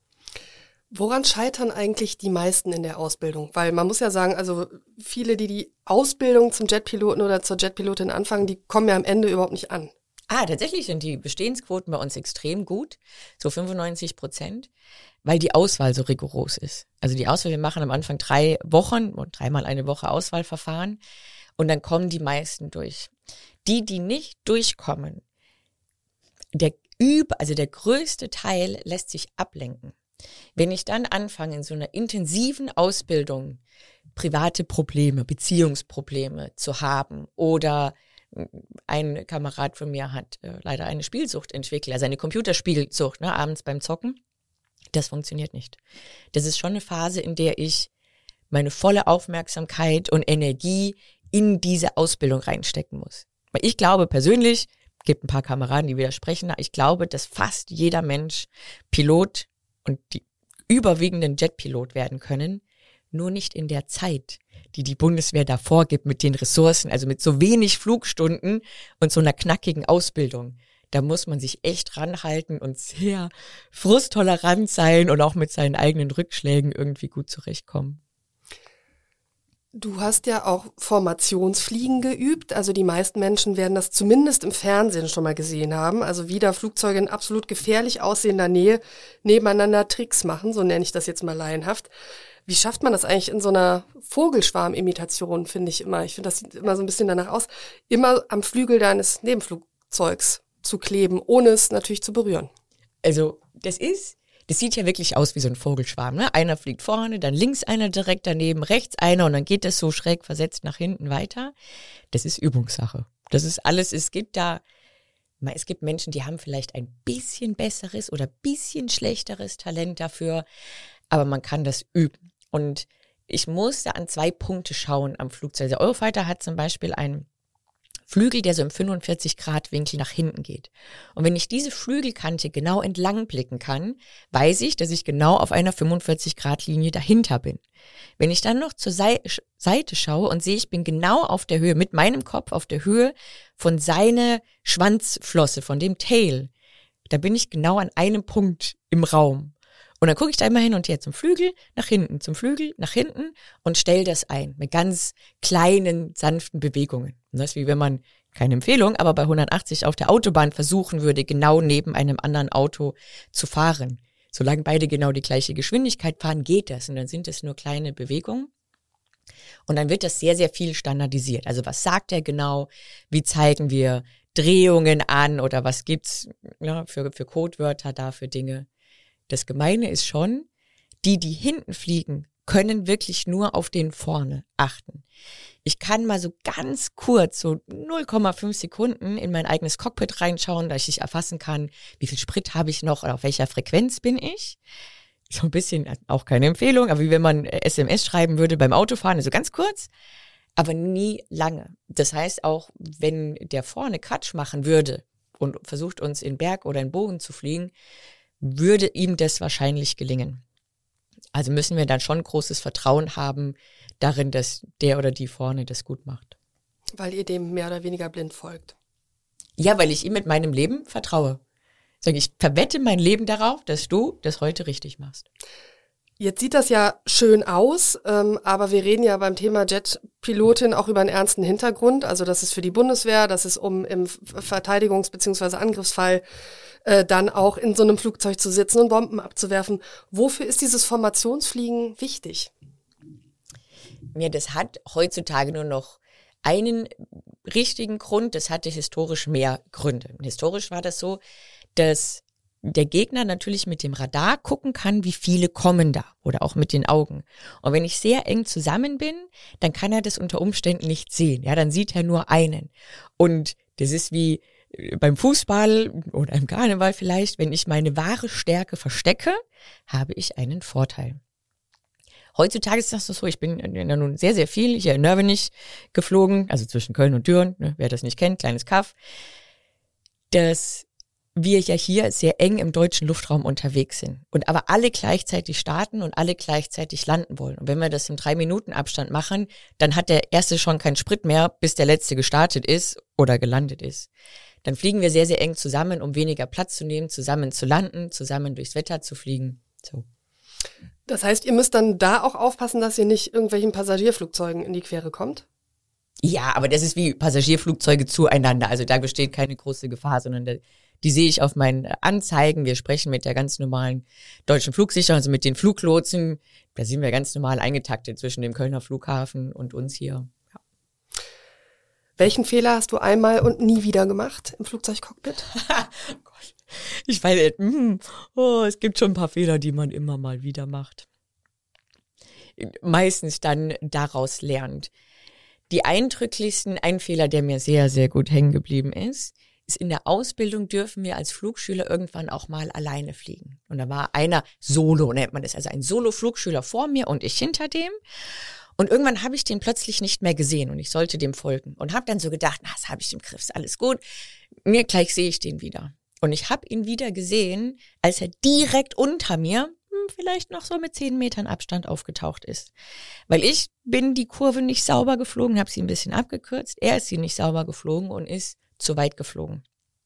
Woran scheitern eigentlich die meisten in der Ausbildung? Weil man muss ja sagen, also viele, die die Ausbildung zum Jetpiloten oder zur Jetpilotin anfangen, die kommen ja am Ende überhaupt nicht an. Ah, tatsächlich sind die Bestehensquoten bei uns extrem gut, so fünfundneunzig Prozent, weil die Auswahl so rigoros ist. Also die Auswahl, wir machen am Anfang drei Wochen und dreimal eine Woche Auswahlverfahren und dann kommen die meisten durch. Die, die nicht durchkommen, der Üb, also der größte Teil lässt sich ablenken. Wenn ich dann anfange, in so einer intensiven Ausbildung private Probleme, Beziehungsprobleme zu haben oder ein Kamerad von mir hat äh, leider eine Spielsucht entwickelt, also eine Computerspielsucht, ne, abends beim Zocken, das funktioniert nicht. Das ist schon eine Phase, in der ich meine volle Aufmerksamkeit und Energie in diese Ausbildung reinstecken muss. Weil ich glaube persönlich, gibt ein paar Kameraden, die widersprechen, ich glaube, dass fast jeder Mensch Pilot und die überwiegenden Jetpilot werden können, nur nicht in der Zeit, die die Bundeswehr da vorgibt mit den Ressourcen, also mit so wenig Flugstunden und so einer knackigen Ausbildung. Da muss man sich echt ranhalten und sehr frusttolerant sein und auch mit seinen eigenen Rückschlägen irgendwie gut zurechtkommen. Du hast ja auch Formationsfliegen geübt, also die meisten Menschen werden das zumindest im Fernsehen schon mal gesehen haben, also wie da Flugzeuge in absolut gefährlich aussehender Nähe nebeneinander Tricks machen, so nenne ich das jetzt mal laienhaft. Wie schafft man das eigentlich in so einer Vogelschwarm-Imitation, finde ich immer, ich finde, das sieht immer so ein bisschen danach aus, immer am Flügel deines Nebenflugzeugs zu kleben, ohne es natürlich zu berühren? Also das ist... Das sieht ja wirklich aus wie so ein Vogelschwarm, ne? Einer fliegt vorne, dann links einer direkt daneben, rechts einer und dann geht das so schräg versetzt nach hinten weiter. Das ist Übungssache. Das ist alles, es gibt da, es gibt Menschen, die haben vielleicht ein bisschen besseres oder bisschen schlechteres Talent dafür, aber man kann das üben. Und ich muss da an zwei Punkte schauen am Flugzeug. Der Eurofighter hat zum Beispiel einen Flügel, der so im fünfundvierzig Grad Winkel nach hinten geht. Und wenn ich diese Flügelkante genau entlang blicken kann, weiß ich, dass ich genau auf einer fünfundvierzig Grad Linie dahinter bin. Wenn ich dann noch zur Seite schaue und sehe, ich bin genau auf der Höhe, mit meinem Kopf auf der Höhe von seiner Schwanzflosse, von dem Tail, da bin ich genau an einem Punkt im Raum. Und dann gucke ich da immer hin und her zum Flügel, nach hinten, zum Flügel, nach hinten und stelle das ein mit ganz kleinen, sanften Bewegungen. Und das ist wie wenn man, keine Empfehlung, aber bei hundertachtzig auf der Autobahn versuchen würde, genau neben einem anderen Auto zu fahren. Solange beide genau die gleiche Geschwindigkeit fahren, geht das. Und dann sind es nur kleine Bewegungen. Und dann wird das sehr, sehr viel standardisiert. Also was sagt er genau? Wie zeigen wir Drehungen an? Oder was gibt's ja, für, für Codewörter da, für Dinge? Das Gemeine ist schon, die, die hinten fliegen, können wirklich nur auf den vorne achten. Ich kann mal so ganz kurz, so null Komma fünf Sekunden in mein eigenes Cockpit reinschauen, dass ich erfassen kann, wie viel Sprit habe ich noch oder auf welcher Frequenz bin ich. So ein bisschen, auch keine Empfehlung, aber wie wenn man S M S schreiben würde beim Autofahren, also ganz kurz, aber nie lange. Das heißt auch, wenn der vorne Quatsch machen würde und versucht uns in Berg oder in Bogen zu fliegen, würde ihm das wahrscheinlich gelingen. Also müssen wir dann schon großes Vertrauen haben darin, dass der oder die vorne das gut macht. Weil ihr dem mehr oder weniger blind folgt. Ja, weil ich ihm mit meinem Leben vertraue. Ich verwette mein Leben darauf, dass du das heute richtig machst. Jetzt sieht das ja schön aus, ähm, aber wir reden ja beim Thema Jetpilotin auch über einen ernsten Hintergrund. Also das ist für die Bundeswehr, das ist um im Verteidigungs- bzw. Angriffsfall äh, dann auch in so einem Flugzeug zu sitzen und Bomben abzuwerfen. Wofür ist dieses Formationsfliegen wichtig? Ja, das hat heutzutage nur noch einen richtigen Grund. Das hatte historisch mehr Gründe. Historisch war das so, dass der Gegner natürlich mit dem Radar gucken kann, wie viele kommen da oder auch mit den Augen. Und wenn ich sehr eng zusammen bin, dann kann er das unter Umständen nicht sehen. Ja, dann sieht er nur einen. Und das ist wie beim Fußball oder im Karneval vielleicht, wenn ich meine wahre Stärke verstecke, habe ich einen Vorteil. Heutzutage ist das so, ich bin ja nun sehr, sehr viel hier in Nörvenich geflogen, also zwischen Köln und Düren, ne, wer das nicht kennt, kleines Kaff, dass wir ja hier sehr eng im deutschen Luftraum unterwegs sind und aber alle gleichzeitig starten und alle gleichzeitig landen wollen. Und wenn wir das im drei Minuten Abstand machen, dann hat der erste schon keinen Sprit mehr, bis der letzte gestartet ist oder gelandet ist. Dann fliegen wir sehr, sehr eng zusammen, um weniger Platz zu nehmen, zusammen zu landen, zusammen durchs Wetter zu fliegen. So. Das heißt, ihr müsst dann da auch aufpassen, dass ihr nicht irgendwelchen Passagierflugzeugen in die Quere kommt? Ja, aber das ist wie Passagierflugzeuge zueinander. Also da besteht keine große Gefahr, sondern da, die sehe ich auf meinen Anzeigen. Wir sprechen mit der ganz normalen deutschen Flugsicherung, also mit den Fluglotsen. Da sind wir ganz normal eingetaktet zwischen dem Kölner Flughafen und uns hier. Ja. Welchen Fehler hast du einmal und nie wieder gemacht im Flugzeugcockpit? Gott. Ich weiß, mm, oh, es gibt schon ein paar Fehler, die man immer mal wieder macht. Meistens dann daraus lernt. Die eindrücklichsten, ein Fehler, der mir sehr, sehr gut hängen geblieben ist, ist in der Ausbildung dürfen wir als Flugschüler irgendwann auch mal alleine fliegen. Und da war einer Solo, nennt man das, also ein Solo-Flugschüler vor mir und ich hinter dem. Und irgendwann habe ich den plötzlich nicht mehr gesehen und ich sollte dem folgen. Und habe dann so gedacht, na, das habe ich im Griff, ist alles gut. Mir gleich sehe ich den wieder. Und ich habe ihn wieder gesehen, als er direkt unter mir, vielleicht noch so mit zehn Metern Abstand aufgetaucht ist. Weil ich bin die Kurve nicht sauber geflogen, habe sie ein bisschen abgekürzt. Er ist sie nicht sauber geflogen und ist zu weit geflogen.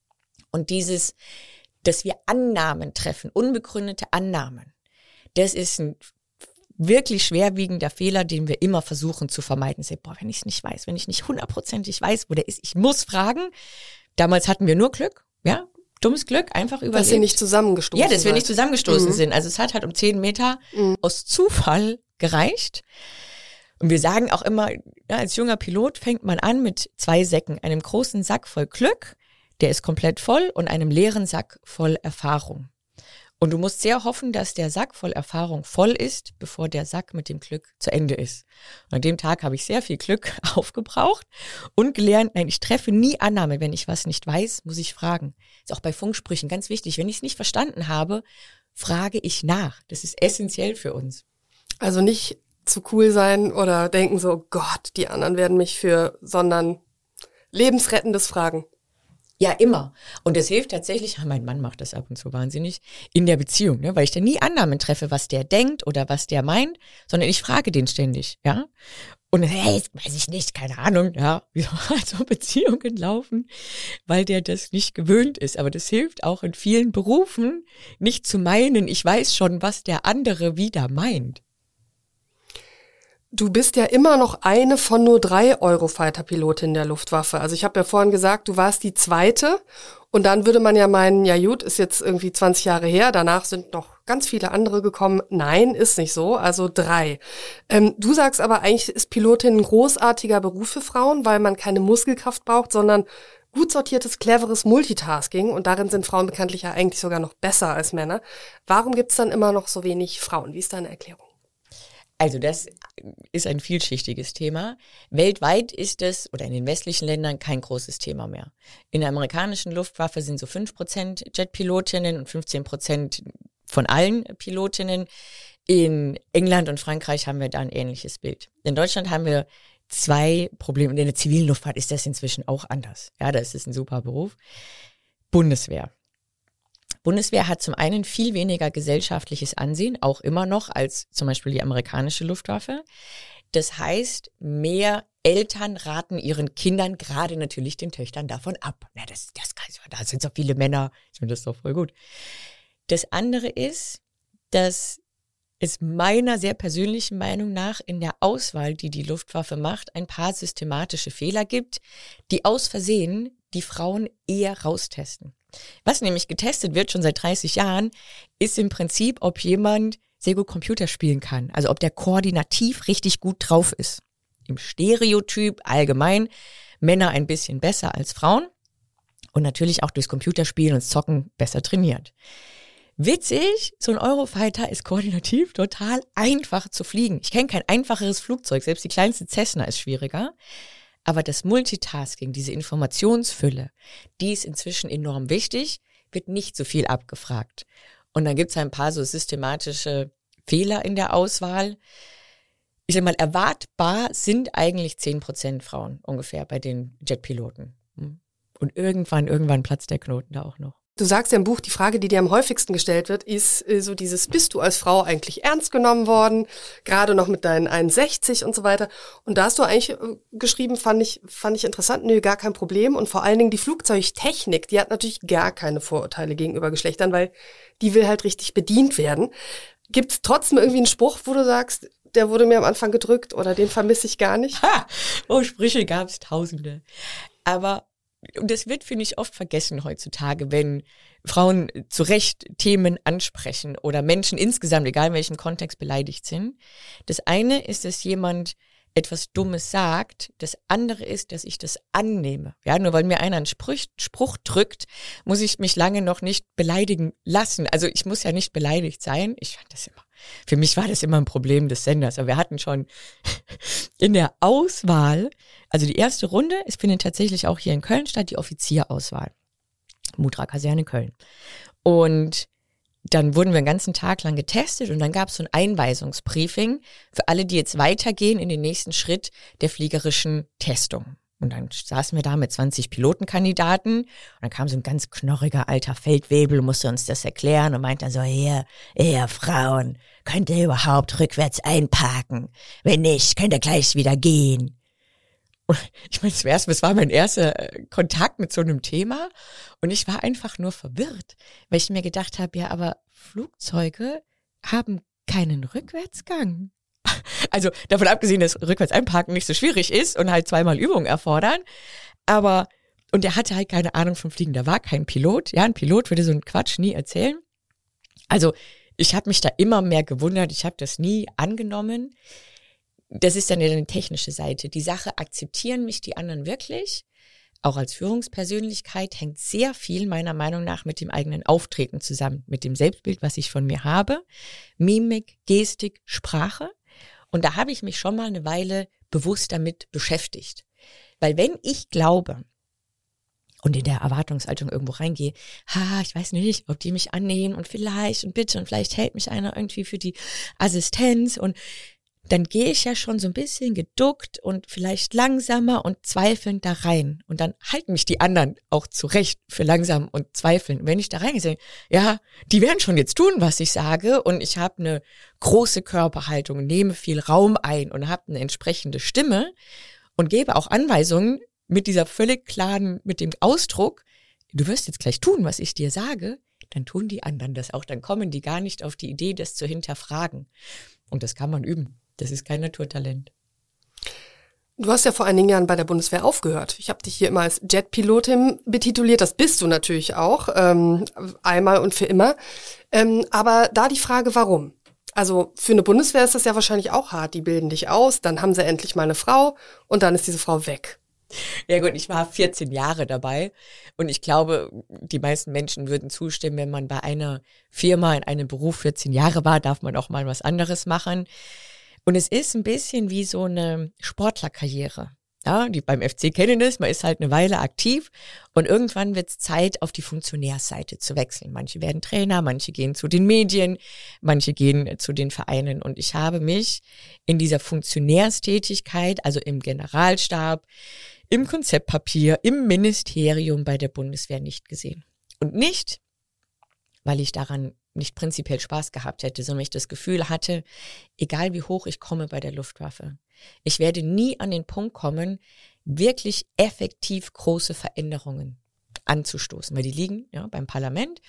Und dieses, dass wir Annahmen treffen, unbegründete Annahmen, das ist ein wirklich schwerwiegender Fehler, den wir immer versuchen zu vermeiden. Say, boah, wenn ich es nicht weiß, wenn ich nicht hundertprozentig weiß, wo der ist, ich muss fragen. Damals hatten wir nur Glück, ja, dummes Glück, einfach überlebt. Dass ihr nicht zusammengestoßen Ja, dass wir seid. nicht zusammengestoßen Mhm. sind. Also es hat halt um zehn Meter mhm. aus Zufall gereicht. Und wir sagen auch immer, ja, als junger Pilot fängt man an mit zwei Säcken. Einem großen Sack voll Glück, der ist komplett voll, und einem leeren Sack voll Erfahrung. Und du musst sehr hoffen, dass der Sack voll Erfahrung voll ist, bevor der Sack mit dem Glück zu Ende ist. Und an dem Tag habe ich sehr viel Glück aufgebraucht und gelernt, nein, ich treffe nie Annahme. Wenn ich was nicht weiß, muss ich fragen. Ist auch bei Funksprüchen ganz wichtig. Wenn ich es nicht verstanden habe, frage ich nach. Das ist essentiell für uns. Also nicht zu cool sein oder denken so, oh Gott, die anderen werden mich für, sondern lebensrettendes Fragen. Ja, immer. Und das hilft tatsächlich, mein Mann macht das ab und zu wahnsinnig, in der Beziehung, ne? Weil ich da nie Annahmen treffe, was der denkt oder was der meint, sondern ich frage den ständig, ja. Und hey, weiß ich nicht, keine Ahnung, ja, wie so Beziehungen laufen, weil der das nicht gewöhnt ist. Aber das hilft auch in vielen Berufen, nicht zu meinen, ich weiß schon, was der andere wieder meint. Du bist ja immer noch eine von nur drei Eurofighter-Pilotinnen der Luftwaffe. Also ich habe ja vorhin gesagt, du warst die zweite. Und dann würde man ja meinen, ja gut, ist jetzt irgendwie zwanzig Jahre her. Danach sind noch ganz viele andere gekommen. Nein, ist nicht so. Also drei. Ähm, du sagst aber, eigentlich ist Pilotin ein großartiger Beruf für Frauen, weil man keine Muskelkraft braucht, sondern gut sortiertes, cleveres Multitasking. Und darin sind Frauen bekanntlich ja eigentlich sogar noch besser als Männer. Warum gibt es dann immer noch so wenig Frauen? Wie ist deine Erklärung? Also das ist ein vielschichtiges Thema. Weltweit ist es, oder in den westlichen Ländern, kein großes Thema mehr. In der amerikanischen Luftwaffe sind so fünf Prozent Jetpilotinnen und fünfzehn Prozent von allen Pilotinnen. In England und Frankreich haben wir da ein ähnliches Bild. In Deutschland haben wir zwei Probleme. Und in der zivilen Luftfahrt ist das inzwischen auch anders. Ja, das ist ein super Beruf. Bundeswehr. Bundeswehr hat zum einen viel weniger gesellschaftliches Ansehen, auch immer noch, als zum Beispiel die amerikanische Luftwaffe. Das heißt, mehr Eltern raten ihren Kindern, gerade natürlich den Töchtern, davon ab. Na, das, das, da sind so viele Männer, ich finde das doch voll gut. Das andere ist, dass es meiner sehr persönlichen Meinung nach in der Auswahl, die die Luftwaffe macht, ein paar systematische Fehler gibt, die aus Versehen die Frauen eher raustesten. Was nämlich getestet wird, schon seit dreißig Jahren, ist im Prinzip, ob jemand sehr gut Computer spielen kann. Also ob der koordinativ richtig gut drauf ist. Im Stereotyp allgemein Männer ein bisschen besser als Frauen und natürlich auch durchs Computerspielen und Zocken besser trainiert. Witzig, so ein Eurofighter ist koordinativ total einfach zu fliegen. Ich kenne kein einfacheres Flugzeug, selbst die kleinste Cessna ist schwieriger. Aber das Multitasking, diese Informationsfülle, die ist inzwischen enorm wichtig, wird nicht so viel abgefragt. Und dann gibt es ein paar so systematische Fehler in der Auswahl. Ich sag mal, erwartbar sind eigentlich zehn Prozent Frauen ungefähr bei den Jetpiloten. Und irgendwann, irgendwann platzt der Knoten da auch noch. Du sagst ja im Buch, die Frage, die dir am häufigsten gestellt wird, ist äh, so dieses, bist du als Frau eigentlich ernst genommen worden? Gerade noch mit deinen einundsechzig und so weiter. Und da hast du eigentlich äh, geschrieben, fand ich, fand ich interessant, nö, gar kein Problem. Und vor allen Dingen die Flugzeugtechnik, die hat natürlich gar keine Vorurteile gegenüber Geschlechtern, weil die will halt richtig bedient werden. Gibt es trotzdem irgendwie einen Spruch, wo du sagst, der wurde mir am Anfang gedrückt oder den vermisse ich gar nicht? Ha! Oh, Sprüche gab es tausende. Aber und das wird, finde ich, oft vergessen heutzutage, wenn Frauen zu Recht Themen ansprechen oder Menschen insgesamt, egal in welchem Kontext, beleidigt sind. Das eine ist, dass jemand etwas Dummes sagt. Das andere ist, dass ich das annehme. Ja, nur weil mir einer einen Spruch, Spruch drückt, muss ich mich lange noch nicht beleidigen lassen. Also ich muss ja nicht beleidigt sein. Ich fand das immer, für mich war das immer ein Problem des Senders. Aber wir hatten schon in der Auswahl, also die erste Runde, es findet tatsächlich auch hier in Köln statt, die Offizierauswahl. Mudra-Kaserne Köln. Und dann wurden wir einen ganzen Tag lang getestet und dann gab es so ein Einweisungsbriefing für alle, die jetzt weitergehen in den nächsten Schritt der fliegerischen Testung. Und dann saßen wir da mit zwanzig Pilotenkandidaten und dann kam so ein ganz knorriger alter Feldwebel, musste uns das erklären und meinte dann so, ihr, ihr Frauen, könnt ihr überhaupt rückwärts einparken? Wenn nicht, könnt ihr gleich wieder gehen. Und ich meine, zuerst, das war mein erster Kontakt mit so einem Thema und ich war einfach nur verwirrt, weil ich mir gedacht habe, ja, aber Flugzeuge haben keinen Rückwärtsgang. Also davon abgesehen, dass rückwärts einparken nicht so schwierig ist und halt zweimal Übung erfordern, aber, und er hatte halt keine Ahnung vom Fliegen, da war kein Pilot, ja, ein Pilot würde so einen Quatsch nie erzählen. Also ich habe mich da immer mehr gewundert, ich habe das nie angenommen. Das ist dann ja eine technische Seite. Die Sache, akzeptieren mich die anderen wirklich? Auch als Führungspersönlichkeit hängt sehr viel meiner Meinung nach mit dem eigenen Auftreten zusammen, mit dem Selbstbild, was ich von mir habe, Mimik, Gestik, Sprache. Und da habe ich mich schon mal eine Weile bewusst damit beschäftigt. Weil wenn ich glaube und in der Erwartungshaltung irgendwo reingehe, ha, ich weiß nicht, ob die mich annehmen und vielleicht und bitte und vielleicht hält mich einer irgendwie für die Assistenz und dann gehe ich ja schon so ein bisschen geduckt und vielleicht langsamer und zweifelnd da rein. Und dann halten mich die anderen auch zurecht für langsam und zweifelnd. Und wenn ich da reingehe, sage, ja, die werden schon jetzt tun, was ich sage. Und ich habe eine große Körperhaltung, nehme viel Raum ein und habe eine entsprechende Stimme und gebe auch Anweisungen mit dieser völlig klaren, mit dem Ausdruck, du wirst jetzt gleich tun, was ich dir sage, dann tun die anderen das auch. Dann kommen die gar nicht auf die Idee, das zu hinterfragen. Und das kann man üben. Das ist kein Naturtalent. Du hast ja vor einigen Jahren bei der Bundeswehr aufgehört. Ich habe dich hier immer als Jetpilotin betituliert. Das bist du natürlich auch, ähm, einmal und für immer. Ähm, aber da die Frage, warum? Also für eine Bundeswehr ist das ja wahrscheinlich auch hart. Die bilden dich aus, dann haben sie endlich mal eine Frau und dann ist diese Frau weg. Ja gut, ich war vierzehn Jahre dabei und ich glaube, die meisten Menschen würden zustimmen, wenn man bei einer Firma in einem Beruf vierzehn Jahre war, darf man auch mal was anderes machen. Und es ist ein bisschen wie so eine Sportlerkarriere. Ja, die beim F C kennen das, man ist halt eine Weile aktiv und irgendwann wird es Zeit, auf die Funktionärsseite zu wechseln. Manche werden Trainer, manche gehen zu den Medien, manche gehen zu den Vereinen. Und ich habe mich in dieser Funktionärstätigkeit, also im Generalstab, im Konzeptpapier, im Ministerium bei der Bundeswehr nicht gesehen. Und nicht, weil ich daran nicht prinzipiell Spaß gehabt hätte, sondern ich das Gefühl hatte, egal wie hoch ich komme bei der Luftwaffe, ich werde nie an den Punkt kommen, wirklich effektiv große Veränderungen anzustoßen, weil die liegen ja beim Parlament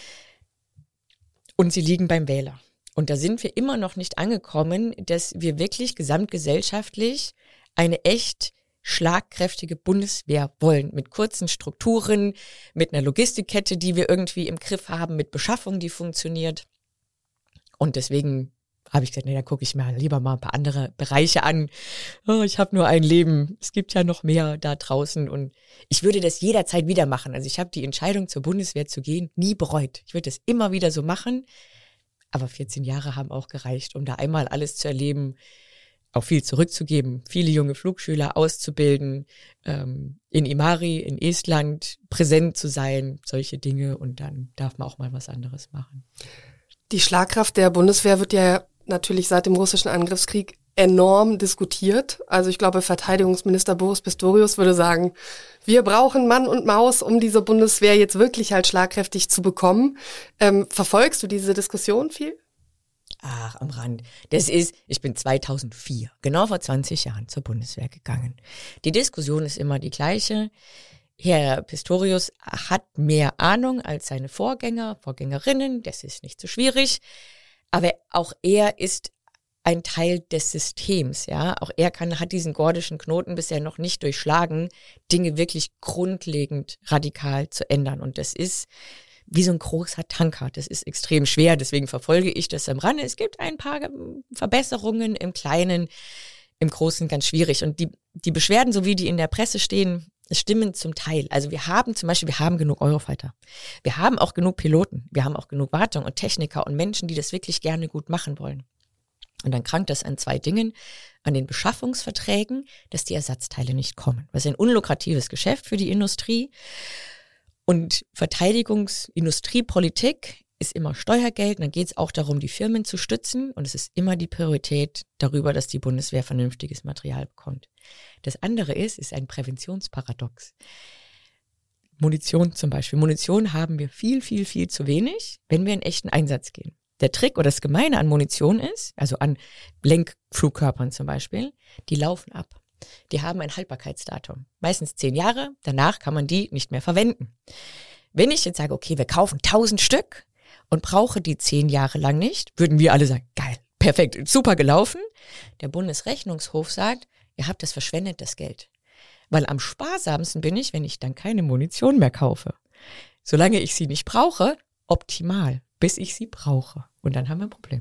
und sie liegen beim Wähler. Und da sind wir immer noch nicht angekommen, dass wir wirklich gesamtgesellschaftlich eine echt schlagkräftige Bundeswehr wollen, mit kurzen Strukturen, mit einer Logistikkette, die wir irgendwie im Griff haben, mit Beschaffung, die funktioniert. Und deswegen habe ich gesagt, nee, da gucke ich mir lieber mal ein paar andere Bereiche an. Oh, ich habe nur ein Leben, es gibt ja noch mehr da draußen und ich würde das jederzeit wieder machen. Also ich habe die Entscheidung, zur Bundeswehr zu gehen, nie bereut. Ich würde das immer wieder so machen, aber vierzehn Jahre haben auch gereicht, um da einmal alles zu erleben, auch viel zurückzugeben, viele junge Flugschüler auszubilden, ähm, in Imari, in Estland präsent zu sein, solche Dinge und dann darf man auch mal was anderes machen. Die Schlagkraft der Bundeswehr wird ja natürlich seit dem russischen Angriffskrieg enorm diskutiert. Also ich glaube, Verteidigungsminister Boris Pistorius würde sagen, wir brauchen Mann und Maus, um diese Bundeswehr jetzt wirklich halt schlagkräftig zu bekommen. Ähm, verfolgst du diese Diskussion viel? Ach, am Rand. Das ist, ich bin zweitausendvier, genau vor zwanzig Jahren zur Bundeswehr gegangen. Die Diskussion ist immer die gleiche. Herr Pistorius hat mehr Ahnung als seine Vorgänger, Vorgängerinnen, das ist nicht so schwierig. Aber auch er ist ein Teil des Systems, ja. Auch er kann, hat diesen gordischen Knoten bisher noch nicht durchschlagen, Dinge wirklich grundlegend radikal zu ändern. Und das ist wie so ein großer Tanker. Das ist extrem schwer, deswegen verfolge ich das am Rande. Es gibt ein paar Verbesserungen im Kleinen, im Großen ganz schwierig. Und die, die Beschwerden, so wie die in der Presse stehen, stimmen zum Teil. Also wir haben zum Beispiel, wir haben genug Eurofighter. Wir haben auch genug Piloten. Wir haben auch genug Wartung und Techniker und Menschen, die das wirklich gerne gut machen wollen. Und dann krankt das an zwei Dingen, an den Beschaffungsverträgen, dass die Ersatzteile nicht kommen. Das ist ein unlukratives Geschäft für die Industrie. Und Verteidigungsindustriepolitik ist immer Steuergeld. Und dann geht es auch darum, die Firmen zu stützen. Und es ist immer die Priorität darüber, dass die Bundeswehr vernünftiges Material bekommt. Das andere ist, ist ein Präventionsparadox. Munition zum Beispiel. Munition haben wir viel, viel, viel zu wenig, wenn wir in echten Einsatz gehen. Der Trick oder das Gemeine an Munition ist, also an Lenkflugkörpern zum Beispiel, die laufen ab. Die haben ein Haltbarkeitsdatum. Meistens zehn Jahre, danach kann man die nicht mehr verwenden. Wenn ich jetzt sage, okay, wir kaufen tausend Stück und brauche die zehn Jahre lang nicht, würden wir alle sagen, geil, perfekt, super gelaufen. Der Bundesrechnungshof sagt, ihr habt das verschwendet, das Geld. Weil am sparsamsten bin ich, wenn ich dann keine Munition mehr kaufe. Solange ich sie nicht brauche, optimal, bis ich sie brauche. Und dann haben wir ein Problem.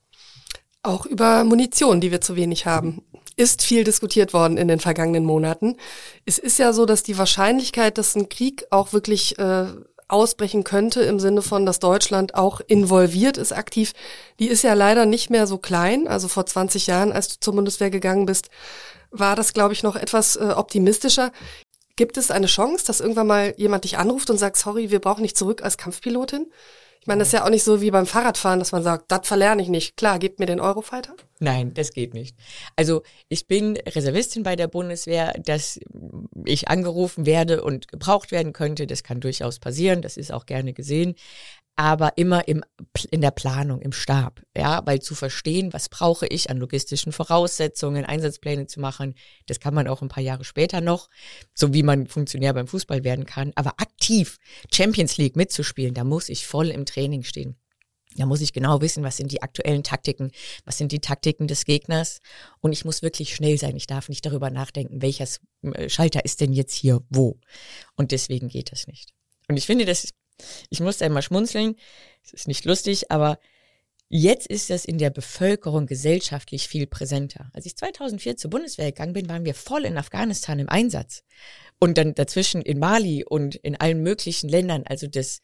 Auch über Munition, die wir zu wenig haben, ist viel diskutiert worden in den vergangenen Monaten. Es ist ja so, dass die Wahrscheinlichkeit, dass ein Krieg auch wirklich äh, ausbrechen könnte, im Sinne von, dass Deutschland auch involviert ist aktiv, die ist ja leider nicht mehr so klein. Also vor zwanzig Jahren, als du zur Bundeswehr gegangen bist, war das, glaube ich, noch etwas äh, optimistischer. Gibt es eine Chance, dass irgendwann mal jemand dich anruft und sagt, sorry, wir brauchen dich zurück als Kampfpilotin? Ich meine, das ist ja auch nicht so wie beim Fahrradfahren, dass man sagt, das verlerne ich nicht. Klar, gebt mir den Eurofighter. Nein, das geht nicht. Also ich bin Reservistin bei der Bundeswehr, dass ich angerufen werde und gebraucht werden könnte. Das kann durchaus passieren, das ist auch gerne gesehen. Aber immer im, in der Planung, im Stab, ja, weil zu verstehen, was brauche ich an logistischen Voraussetzungen, Einsatzpläne zu machen, das kann man auch ein paar Jahre später noch, so wie man Funktionär beim Fußball werden kann. Aber aktiv Champions League mitzuspielen, da muss ich voll im Training stehen. Da muss ich genau wissen, was sind die aktuellen Taktiken, was sind die Taktiken des Gegners und ich muss wirklich schnell sein. Ich darf nicht darüber nachdenken, welcher Schalter ist denn jetzt hier wo. Und deswegen geht das nicht. Und ich finde, das ist Ich musste einmal schmunzeln, es ist nicht lustig, aber jetzt ist das in der Bevölkerung gesellschaftlich viel präsenter. Als ich zweitausendvier zur Bundeswehr gegangen bin, waren wir voll in Afghanistan im Einsatz. Und dann dazwischen in Mali und in allen möglichen Ländern. Also das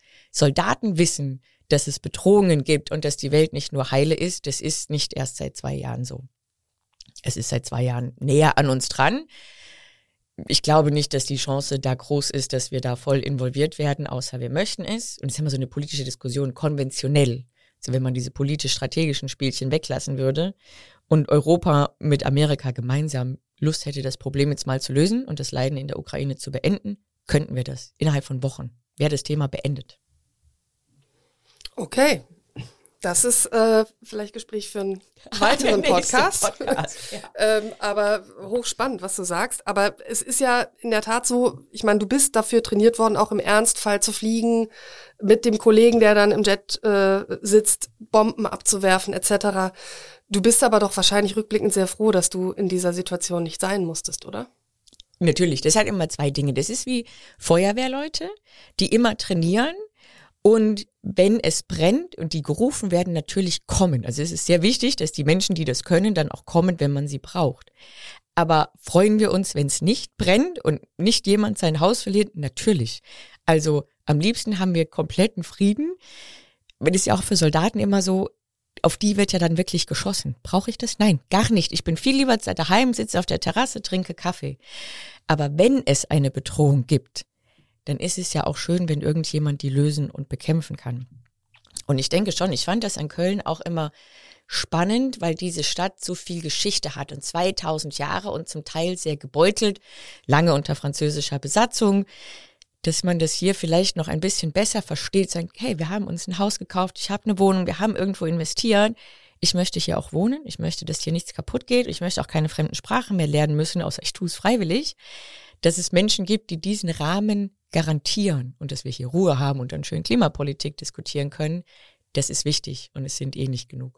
Soldatenwissen, dass es Bedrohungen gibt und dass die Welt nicht nur heile ist, das ist nicht erst seit zwei Jahren so. Es ist seit zwei Jahren näher an uns dran. Ich glaube nicht, dass die Chance da groß ist, dass wir da voll involviert werden, außer wir möchten es. Und jetzt haben wir so eine politische Diskussion konventionell. Also wenn man diese politisch-strategischen Spielchen weglassen würde und Europa mit Amerika gemeinsam Lust hätte, das Problem jetzt mal zu lösen und das Leiden in der Ukraine zu beenden, könnten wir das innerhalb von Wochen. Wäre das Thema beendet. Okay. Das ist äh, vielleicht Gespräch für einen weiteren Podcast. Podcast ja. ähm, aber hochspannend, was du sagst. Aber es ist ja in der Tat so, ich meine, du bist dafür trainiert worden, auch im Ernstfall zu fliegen, mit dem Kollegen, der dann im Jet äh, sitzt, Bomben abzuwerfen et cetera. Du bist aber doch wahrscheinlich rückblickend sehr froh, dass du in dieser Situation nicht sein musstest, oder? Natürlich, das hat immer zwei Dinge. Das ist wie Feuerwehrleute, die immer trainieren. Und wenn es brennt und die gerufen werden, natürlich kommen. Also es ist sehr wichtig, dass die Menschen, die das können, dann auch kommen, wenn man sie braucht. Aber freuen wir uns, wenn es nicht brennt und nicht jemand sein Haus verliert? Natürlich. Also am liebsten haben wir kompletten Frieden. Das ist ja auch für Soldaten immer so, auf die wird ja dann wirklich geschossen. Brauche ich das? Nein, gar nicht. Ich bin viel lieber daheim, sitze auf der Terrasse, trinke Kaffee. Aber wenn es eine Bedrohung gibt, dann ist es ja auch schön, wenn irgendjemand die lösen und bekämpfen kann. Und ich denke schon, ich fand das an Köln auch immer spannend, weil diese Stadt so viel Geschichte hat und zweitausend Jahre und zum Teil sehr gebeutelt, lange unter französischer Besatzung, dass man das hier vielleicht noch ein bisschen besser versteht, sagen, hey, wir haben uns ein Haus gekauft, ich habe eine Wohnung, wir haben irgendwo investiert, ich möchte hier auch wohnen, ich möchte, dass hier nichts kaputt geht, ich möchte auch keine fremden Sprachen mehr lernen müssen, außer ich tue es freiwillig, dass es Menschen gibt, die diesen Rahmen garantieren und dass wir hier Ruhe haben und dann schön Klimapolitik diskutieren können, das ist wichtig und es sind eh nicht genug.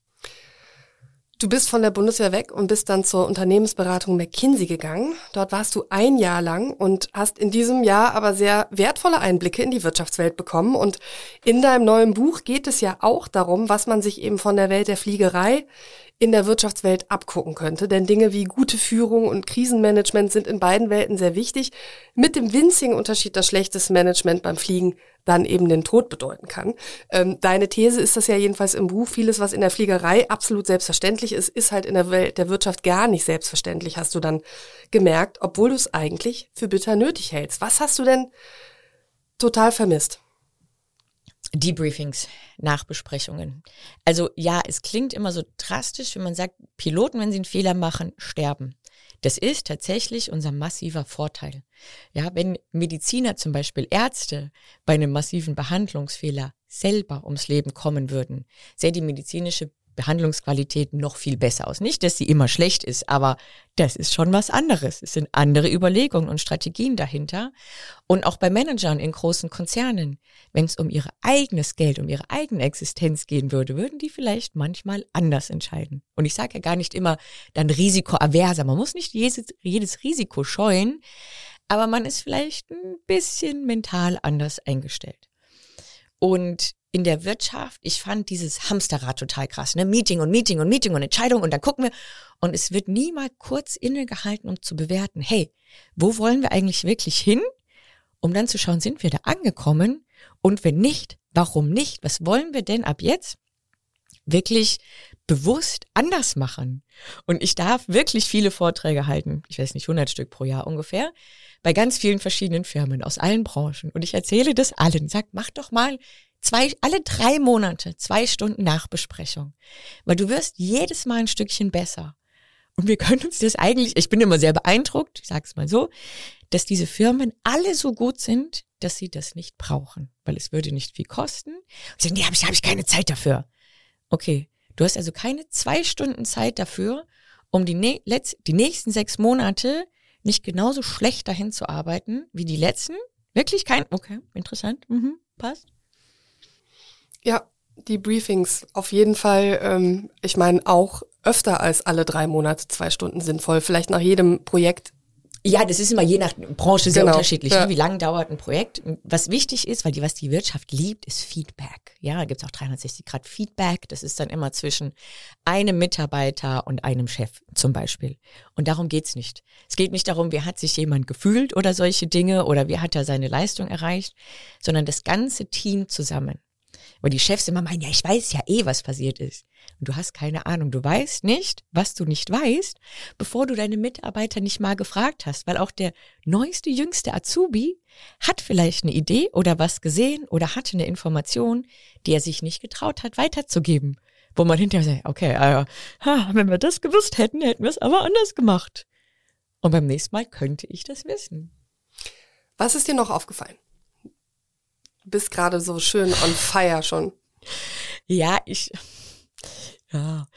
Du bist von der Bundeswehr weg und bist dann zur Unternehmensberatung McKinsey gegangen. Dort warst du ein Jahr lang und hast in diesem Jahr aber sehr wertvolle Einblicke in die Wirtschaftswelt bekommen. Und in deinem neuen Buch geht es ja auch darum, was man sich eben von der Welt der Fliegerei in der Wirtschaftswelt abgucken könnte. Denn Dinge wie gute Führung und Krisenmanagement sind in beiden Welten sehr wichtig. Mit dem winzigen Unterschied, dass schlechtes Management beim Fliegen dann eben den Tod bedeuten kann. Ähm, deine These ist das ja jedenfalls im Buch. Vieles, was in der Fliegerei absolut selbstverständlich ist, ist halt in der Welt der Wirtschaft gar nicht selbstverständlich, hast du dann gemerkt, obwohl du es eigentlich für bitter nötig hältst. Was hast du denn total vermisst? Debriefings, Nachbesprechungen. Also ja, es klingt immer so drastisch, wenn man sagt, Piloten, wenn sie einen Fehler machen, sterben. Das ist tatsächlich unser massiver Vorteil. Ja, wenn Mediziner, zum Beispiel Ärzte, bei einem massiven Behandlungsfehler selber ums Leben kommen würden, sähe die medizinische Behandlungsqualität noch viel besser aus. Nicht, dass sie immer schlecht ist, aber das ist schon was anderes. Es sind andere Überlegungen und Strategien dahinter. Und auch bei Managern in großen Konzernen, wenn es um ihr eigenes Geld, um ihre eigene Existenz gehen würde, würden die vielleicht manchmal anders entscheiden. Und ich sage ja gar nicht immer dann risikoaverser. Man muss nicht jedes, jedes Risiko scheuen, aber man ist vielleicht ein bisschen mental anders eingestellt. Und in der Wirtschaft, ich fand dieses Hamsterrad total krass, ne? Meeting und Meeting und Meeting und Entscheidung und dann gucken wir und es wird nie mal kurz innegehalten, um zu bewerten, hey, wo wollen wir eigentlich wirklich hin? Um dann zu schauen, sind wir da angekommen? Und wenn nicht, warum nicht? Was wollen wir denn ab jetzt wirklich bewusst anders machen? Und ich darf wirklich viele Vorträge halten, ich weiß nicht, hundert Stück pro Jahr ungefähr, bei ganz vielen verschiedenen Firmen aus allen Branchen. Und ich erzähle das allen, sag, mach doch mal Zwei, alle drei Monate, zwei Stunden Nachbesprechung. Weil du wirst jedes Mal ein Stückchen besser. Und wir können uns das eigentlich, ich bin immer sehr beeindruckt, ich sag's mal so, dass diese Firmen alle so gut sind, dass sie das nicht brauchen. Weil es würde nicht viel kosten. Und sie sagen, nee, habe ich, hab ich keine Zeit dafür. Okay, du hast also keine zwei Stunden Zeit dafür, um die, ne- letz- die nächsten sechs Monate nicht genauso schlecht dahin zu arbeiten wie die letzten. Wirklich kein, okay, interessant, mhm, passt. Ja, die Briefings auf jeden Fall, ähm, ich meine auch öfter als alle drei Monate zwei Stunden sinnvoll, vielleicht nach jedem Projekt. Ja, das ist immer je nach Branche sehr Genau, unterschiedlich, ja. ne? Wie lange dauert ein Projekt. Was wichtig ist, weil die, was die Wirtschaft liebt, ist Feedback. Ja, da gibt's auch dreihundertsechzig Grad Feedback. Das ist dann immer zwischen einem Mitarbeiter und einem Chef zum Beispiel. Und darum geht's nicht. Es geht nicht darum, wie hat sich jemand gefühlt oder solche Dinge oder wie hat er seine Leistung erreicht, sondern das ganze Team zusammen. Weil die Chefs immer meinen, ja, ich weiß ja eh, was passiert ist. Und du hast keine Ahnung. Du weißt nicht, was du nicht weißt, bevor du deine Mitarbeiter nicht mal gefragt hast. Weil auch der neueste, jüngste Azubi hat vielleicht eine Idee oder was gesehen oder hatte eine Information, die er sich nicht getraut hat, weiterzugeben. Wo man hinterher sagt, okay, äh, ha, wenn wir das gewusst hätten, hätten wir es aber anders gemacht. Und beim nächsten Mal könnte ich das wissen. Was ist dir noch aufgefallen? Du bist gerade so schön on fire schon. Ja, ich, ja,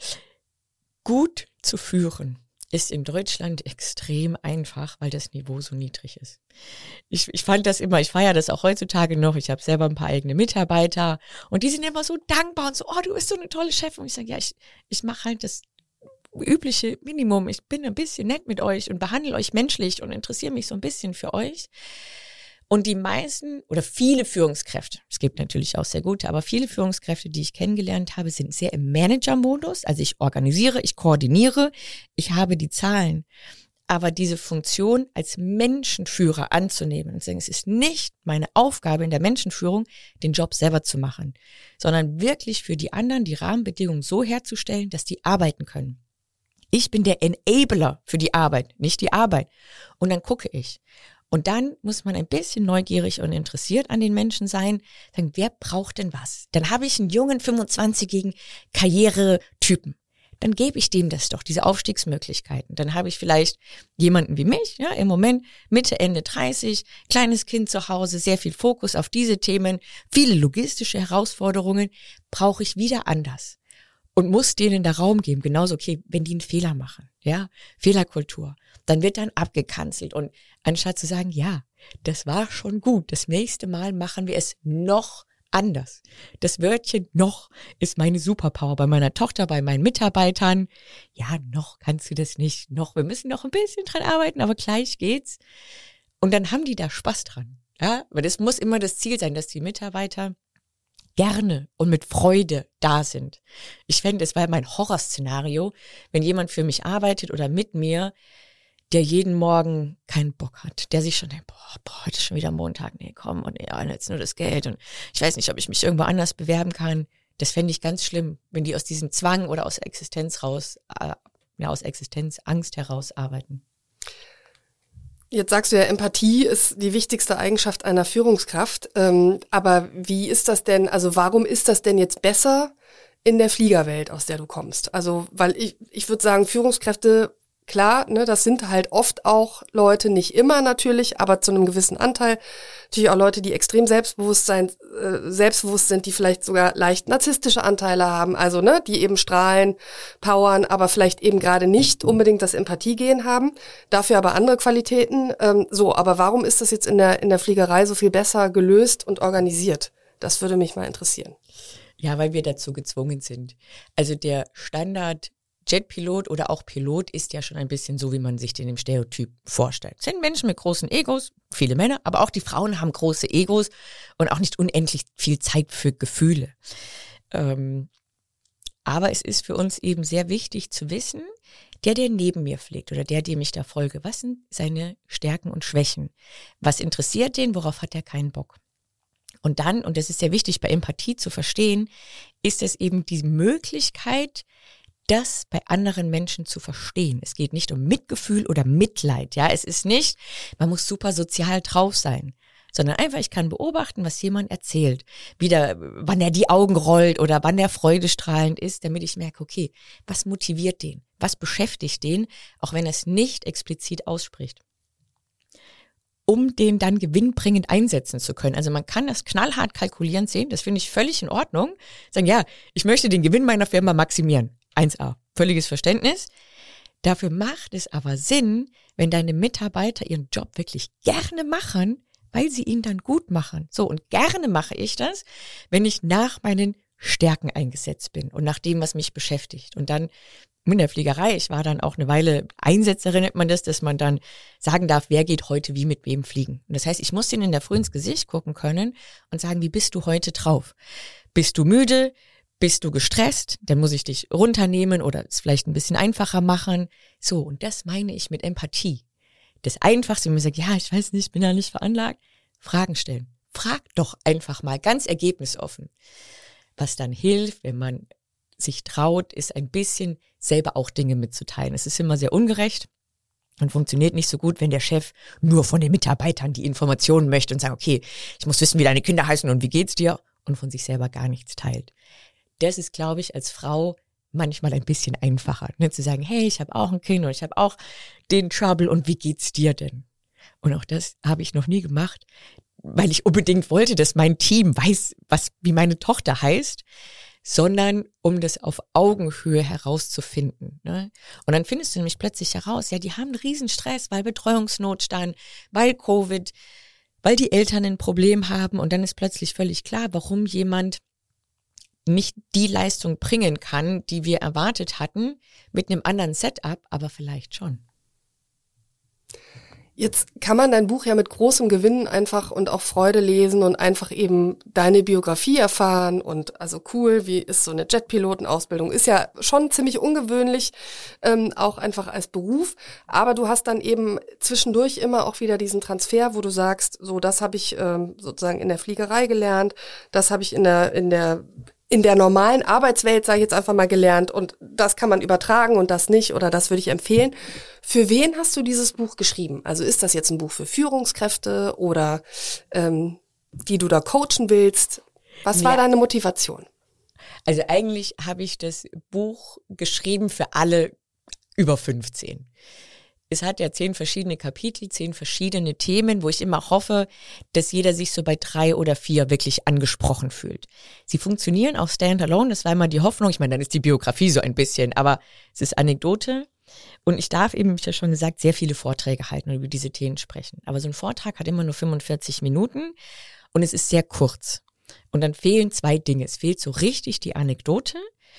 gut zu führen ist in Deutschland extrem einfach, weil das Niveau so niedrig ist. Ich, ich fand das immer, ich feiere das auch heutzutage noch, ich habe selber ein paar eigene Mitarbeiter und die sind immer so dankbar und so, oh, du bist so eine tolle Chefin. Und ich sage, ja, ich, ich mache halt das übliche Minimum, ich bin ein bisschen nett mit euch und behandle euch menschlich und interessiere mich so ein bisschen für euch. Und die meisten oder viele Führungskräfte, es gibt natürlich auch sehr gute, aber viele Führungskräfte, die ich kennengelernt habe, sind sehr im Manager-Modus. Also ich organisiere, ich koordiniere, ich habe die Zahlen. Aber diese Funktion als Menschenführer anzunehmen und sagen, es ist nicht meine Aufgabe in der Menschenführung, den Job selber zu machen, sondern wirklich für die anderen die Rahmenbedingungen so herzustellen, dass die arbeiten können. Ich bin der Enabler für die Arbeit, nicht die Arbeit. Und dann gucke ich. Und dann muss man ein bisschen neugierig und interessiert an den Menschen sein, sagen, wer braucht denn was? Dann habe ich einen jungen fünfundzwanzigjährigen Karrieretypen. Dann gebe ich dem das doch, diese Aufstiegsmöglichkeiten. Dann habe ich vielleicht jemanden wie mich, ja, im Moment Mitte, Ende dreißig, kleines Kind zu Hause, sehr viel Fokus auf diese Themen, viele logistische Herausforderungen, brauche ich wieder anders. Und muss denen da Raum geben, genauso, okay, wenn die einen Fehler machen, ja, Fehlerkultur, dann wird dann abgekanzelt und anstatt zu sagen, ja, das war schon gut, das nächste Mal machen wir es noch anders. Das Wörtchen noch ist meine Superpower bei meiner Tochter, bei meinen Mitarbeitern. Ja, noch kannst du das nicht, noch, wir müssen noch ein bisschen dran arbeiten, aber gleich geht's. Und dann haben die da Spaß dran, ja, weil das muss immer das Ziel sein, dass die Mitarbeiter gerne und mit Freude da sind. Ich fände, es war mein Horrorszenario, wenn jemand für mich arbeitet oder mit mir, der jeden Morgen keinen Bock hat, der sich schon denkt, boah, boah, heute ist schon wieder Montag, nee, komm, und ja, jetzt nur das Geld und ich weiß nicht, ob ich mich irgendwo anders bewerben kann. Das fände ich ganz schlimm, wenn die aus diesem Zwang oder aus Existenz raus, äh, ja, aus Existenzangst heraus arbeiten. Jetzt sagst du ja, Empathie ist die wichtigste Eigenschaft einer Führungskraft. Ähm, aber wie ist das denn, also warum ist das denn jetzt besser in der Fliegerwelt, aus der du kommst? Also, weil ich, ich würde sagen, Führungskräfte, klar, ne, das sind halt oft auch Leute, nicht immer natürlich, aber zu einem gewissen Anteil. Natürlich auch Leute, die extrem Selbstbewusstsein, äh, selbstbewusst sind, die vielleicht sogar leicht narzisstische Anteile haben, also ne, die eben strahlen, powern, aber vielleicht eben gerade nicht unbedingt das Empathiegehen haben, dafür aber andere Qualitäten. Ähm, so, aber warum ist das jetzt in der in der Fliegerei so viel besser gelöst und organisiert? Das würde mich mal interessieren. Ja, weil wir dazu gezwungen sind. Also der Standard Jetpilot oder auch Pilot ist ja schon ein bisschen so, wie man sich den im Stereotyp vorstellt. Es sind Menschen mit großen Egos, viele Männer, aber auch die Frauen haben große Egos und auch nicht unendlich viel Zeit für Gefühle. Ähm, aber es ist für uns eben sehr wichtig zu wissen, der, der neben mir fliegt oder der, dem ich da folge, was sind seine Stärken und Schwächen? Was interessiert den, worauf hat er keinen Bock? Und dann, und das ist sehr wichtig bei Empathie zu verstehen, ist es eben die Möglichkeit, das bei anderen Menschen zu verstehen. Es geht nicht um Mitgefühl oder Mitleid. Ja, es ist nicht, man muss super sozial drauf sein, sondern einfach, ich kann beobachten, was jemand erzählt, wieder, wann er die Augen rollt oder wann er freudestrahlend ist, damit ich merke, okay, was motiviert den? Was beschäftigt den, auch wenn er es nicht explizit ausspricht? Um den dann gewinnbringend einsetzen zu können. Also man kann das knallhart kalkulierend sehen, das finde ich völlig in Ordnung. Sagen, ja, ich möchte den Gewinn meiner Firma maximieren. eins a, völliges Verständnis. Dafür macht es aber Sinn, wenn deine Mitarbeiter ihren Job wirklich gerne machen, weil sie ihn dann gut machen. So, und gerne mache ich das, wenn ich nach meinen Stärken eingesetzt bin und nach dem, was mich beschäftigt. Und dann in der Fliegerei, ich war dann auch eine Weile Einsetzerin, nennt man das, dass man dann sagen darf, wer geht heute wie mit wem fliegen. Und das heißt, ich muss denen in der Früh ins Gesicht gucken können und sagen, wie bist du heute drauf? Bist du müde? Bist du gestresst? Dann muss ich dich runternehmen oder es vielleicht ein bisschen einfacher machen. So, und das meine ich mit Empathie. Das Einfachste, wenn man sagt, ja, ich weiß nicht, bin da nicht veranlagt, Fragen stellen. Frag doch einfach mal, ganz ergebnisoffen. was dann hilft, wenn man sich traut, ist ein bisschen selber auch Dinge mitzuteilen. Es ist immer sehr ungerecht und funktioniert nicht so gut, wenn der Chef nur von den Mitarbeitern die Informationen möchte und sagt, okay, ich muss wissen, wie deine Kinder heißen und wie geht's dir, und von sich selber gar nichts teilt. Das ist, glaube ich, als Frau manchmal ein bisschen einfacher, ne, zu sagen, hey, ich habe auch ein Kind und ich habe auch den Trouble und wie geht's dir denn? Und auch das habe ich noch nie gemacht, weil ich unbedingt wollte, dass mein Team weiß, was wie meine Tochter heißt, sondern um das auf Augenhöhe herauszufinden. Ne? Und dann findest du nämlich plötzlich heraus, ja, die haben einen Riesenstress, weil Betreuungsnotstand, weil Covid, weil die Eltern ein Problem haben, und dann ist plötzlich völlig klar, warum jemand nicht die Leistung bringen kann, die wir erwartet hatten, mit einem anderen Setup, aber vielleicht schon. Jetzt kann man dein Buch ja mit großem Gewinn einfach und auch Freude lesen und einfach eben deine Biografie erfahren und also cool, wie ist so eine Jetpilotenausbildung, ist ja schon ziemlich ungewöhnlich, ähm, auch einfach als Beruf, aber du hast dann eben zwischendurch immer auch wieder diesen Transfer, wo du sagst, so das habe ich ähm, sozusagen in der Fliegerei gelernt, das habe ich in der in der in der normalen Arbeitswelt, sage ich jetzt einfach mal, gelernt, und das kann man übertragen und das nicht, oder das würde ich empfehlen. Für wen hast du dieses Buch geschrieben? Also ist das jetzt ein Buch für Führungskräfte oder ähm, die du da coachen willst? Was war ja deine Motivation? Also eigentlich habe ich das Buch geschrieben für alle über fünfzehn. Es hat ja zehn verschiedene Kapitel, zehn verschiedene Themen, wo ich immer hoffe, dass jeder sich so bei drei oder vier wirklich angesprochen fühlt. Sie funktionieren auch standalone, das war immer die Hoffnung. Ich meine, dann ist die Biografie so ein bisschen, aber es ist Anekdote. Und ich darf eben, wie ich ja schon gesagt, sehr viele Vorträge halten und über diese Themen sprechen. Aber so ein Vortrag hat immer nur fünfundvierzig Minuten und es ist sehr kurz. Und dann fehlen zwei Dinge. Es fehlt so richtig die Anekdote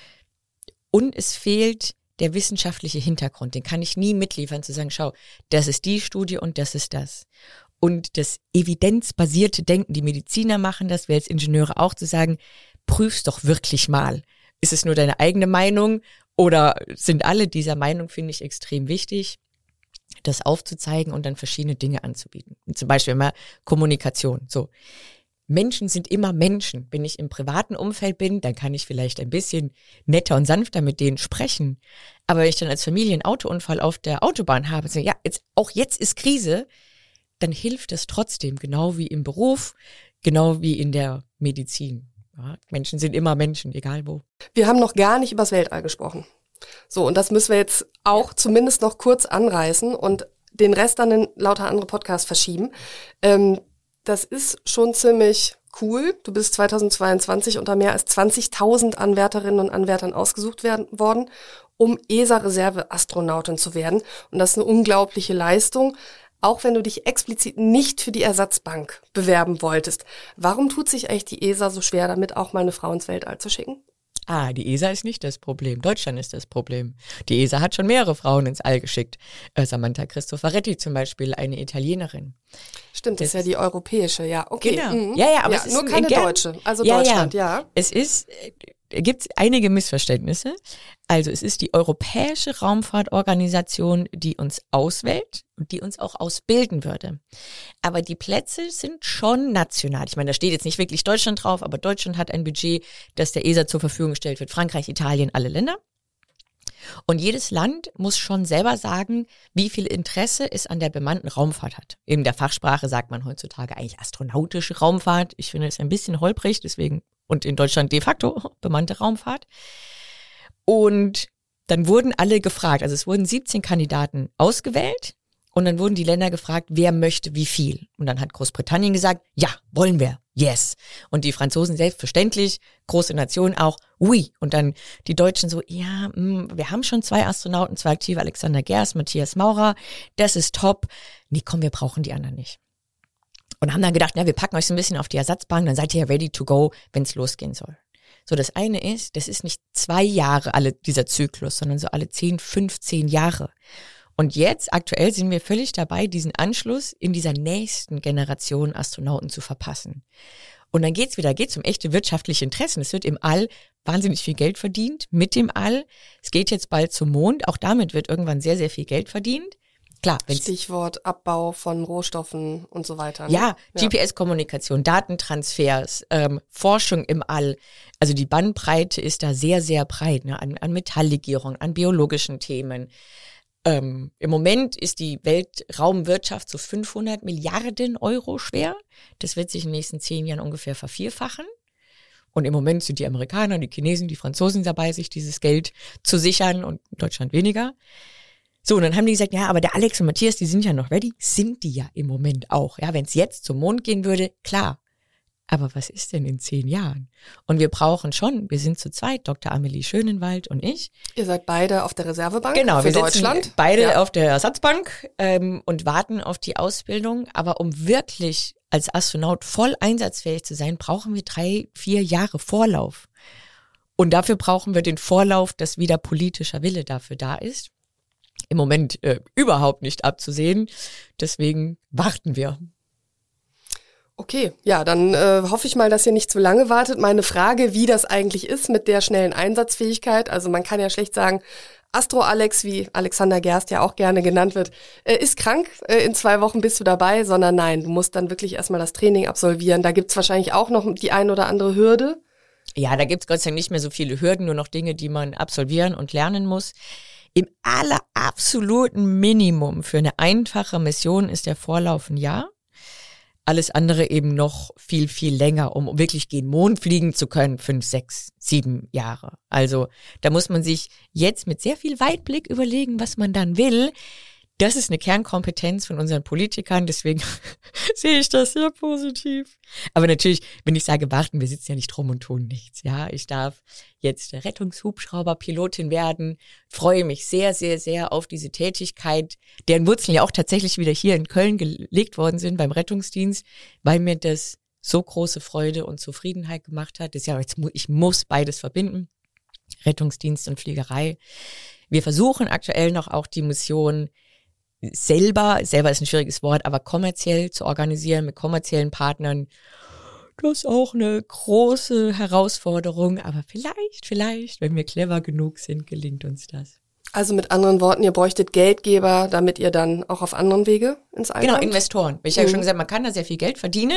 und es fehlt der wissenschaftliche Hintergrund, den kann ich nie mitliefern, zu sagen, schau, das ist die Studie und das ist das. Und das evidenzbasierte Denken, die Mediziner machen das, wir als Ingenieure auch, zu sagen, prüf's doch wirklich mal. Ist es nur deine eigene Meinung oder sind alle dieser Meinung, finde ich extrem wichtig, das aufzuzeigen und dann verschiedene Dinge anzubieten. Und zum Beispiel immer Kommunikation, so. Menschen sind immer Menschen. Wenn ich im privaten Umfeld bin, dann kann ich vielleicht ein bisschen netter und sanfter mit denen sprechen. Aber wenn ich dann als Familie einen Autounfall auf der Autobahn habe, so, ja, jetzt, auch jetzt ist Krise, dann hilft das trotzdem, genau wie im Beruf, genau wie in der Medizin. Ja, Menschen sind immer Menschen, egal wo. Wir haben noch gar nicht übers Weltall gesprochen. So, und das müssen wir jetzt auch ja. zumindest noch kurz anreißen und den Rest dann in lauter andere Podcasts verschieben. Ähm, Das ist schon ziemlich cool. Du bist zweitausendzweiundzwanzig unter mehr als zwanzigtausend Anwärterinnen und Anwärtern ausgesucht werden, worden, um E S A-Reserve-Astronautin zu werden. Und das ist eine unglaubliche Leistung, auch wenn du dich explizit nicht für die Ersatzbank bewerben wolltest. Warum tut sich eigentlich die E S A so schwer damit, auch mal eine Frau ins Weltall zu schicken? Ah, die E S A ist nicht das Problem. Deutschland ist das Problem. Die E S A hat schon mehrere Frauen ins All geschickt. Äh, Samantha Cristoforetti zum Beispiel, eine Italienerin. Stimmt, das ist ja die europäische, ja. Okay. Genau. Mhm. Ja, ja, aber ja, es ist nur keine gern, deutsche. Also ja, Deutschland, ja. ja. Es ist, äh, gibt einige Missverständnisse. Also es ist die Europäische Raumfahrtorganisation, die uns auswählt und die uns auch ausbilden würde. Aber die Plätze sind schon national. Ich meine, da steht jetzt nicht wirklich Deutschland drauf, aber Deutschland hat ein Budget, das der E S A zur Verfügung gestellt wird. Frankreich, Italien, alle Länder. Und jedes Land muss schon selber sagen, wie viel Interesse es an der bemannten Raumfahrt hat. In der Fachsprache sagt man heutzutage eigentlich astronautische Raumfahrt. Ich finde es ein bisschen holprig, deswegen, und in Deutschland de facto bemannte Raumfahrt. Und dann wurden alle gefragt, also es wurden siebzehn Kandidaten ausgewählt und dann wurden die Länder gefragt, wer möchte wie viel. Und dann hat Großbritannien gesagt, ja, wollen wir, yes. Und die Franzosen selbstverständlich, große Nation auch, oui. Und dann die Deutschen so, ja, mh, wir haben schon zwei Astronauten, zwei aktive, Alexander Gerst, Matthias Maurer, das ist top. Nee, komm, wir brauchen die anderen nicht. Und haben dann gedacht, na, wir packen euch so ein bisschen auf die Ersatzbank, dann seid ihr ja ready to go, wenn es losgehen soll. So, das eine ist, das ist nicht zwei Jahre alle dieser Zyklus, sondern so alle zehn, fünfzehn Jahre. Und jetzt, aktuell, sind wir völlig dabei, diesen Anschluss in dieser nächsten Generation Astronauten zu verpassen. Und dann geht's wieder, geht's um echte wirtschaftliche Interessen. Es wird im All wahnsinnig viel Geld verdient, mit dem All. Es geht jetzt bald zum Mond, auch damit wird irgendwann sehr, sehr viel Geld verdient. Klar, Stichwort Abbau von Rohstoffen und so weiter. Ne? Ja, ja. G P S-Kommunikation, Datentransfers, ähm, Forschung im All. Also die Bandbreite ist da sehr, sehr breit, ne? an, an Metalllegierung, an biologischen Themen. Ähm, im Moment ist die Weltraumwirtschaft so fünfhundert Milliarden Euro schwer. Das wird sich in den nächsten zehn Jahren ungefähr vervierfachen. Und im Moment sind die Amerikaner, die Chinesen, die Franzosen dabei, sich dieses Geld zu sichern und Deutschland weniger. So, und dann haben die gesagt, ja, aber der Alex und Matthias, die sind ja noch ready. Sind die ja im Moment auch. Ja, wenn es jetzt zum Mond gehen würde, klar. Aber was ist denn in zehn Jahren? Und wir brauchen schon, wir sind zu zweit, Doktor Amelie Schönenwald und ich. Ihr seid beide auf der Reservebank genau, für wir Deutschland. Sitzen beide ja. auf der Ersatzbank ähm, und warten auf die Ausbildung. Aber um wirklich als Astronaut voll einsatzfähig zu sein, brauchen wir drei, vier Jahre Vorlauf. Und dafür brauchen wir den Vorlauf, dass wieder politischer Wille dafür da ist. Im Moment äh, überhaupt nicht abzusehen. Deswegen warten wir. Okay, ja, dann äh, hoffe ich mal, dass ihr nicht zu lange wartet. Meine Frage, wie das eigentlich ist mit der schnellen Einsatzfähigkeit. Also man kann ja schlecht sagen, Astro-Alex, wie Alexander Gerst ja auch gerne genannt wird, äh, ist krank, äh, in zwei Wochen bist du dabei, sondern nein, du musst dann wirklich erstmal das Training absolvieren. Da gibt's wahrscheinlich auch noch die ein oder andere Hürde. Ja, da gibt's Gott sei Dank nicht mehr so viele Hürden, nur noch Dinge, die man absolvieren und lernen muss. Im aller absoluten Minimum für eine einfache Mission ist der Vorlauf ein Jahr. Alles andere eben noch viel, viel länger, um wirklich gen Mond fliegen zu können, fünf, sechs, sieben Jahre. Also da muss man sich jetzt mit sehr viel Weitblick überlegen, was man dann will. Das ist eine Kernkompetenz von unseren Politikern, deswegen sehe ich das sehr positiv. Aber natürlich, wenn ich sage warten, wir sitzen ja nicht rum und tun nichts. Ja, ich darf jetzt Rettungshubschrauberpilotin werden, freue mich sehr, sehr, sehr auf diese Tätigkeit, deren Wurzeln ja auch tatsächlich wieder hier in Köln gelegt worden sind beim Rettungsdienst, weil mir das so große Freude und Zufriedenheit gemacht hat. Das ist ja, jetzt, ich muss beides verbinden, Rettungsdienst und Fliegerei. Wir versuchen aktuell noch auch die Mission selber, selber ist ein schwieriges Wort, aber kommerziell zu organisieren mit kommerziellen Partnern. Das ist auch eine große Herausforderung, aber vielleicht, vielleicht, wenn wir clever genug sind, gelingt uns das. Also mit anderen Worten, ihr bräuchtet Geldgeber, damit ihr dann auch auf anderen Wege ins All Genau, kommt? Investoren. Ich habe ja schon gesagt, man kann da sehr viel Geld verdienen.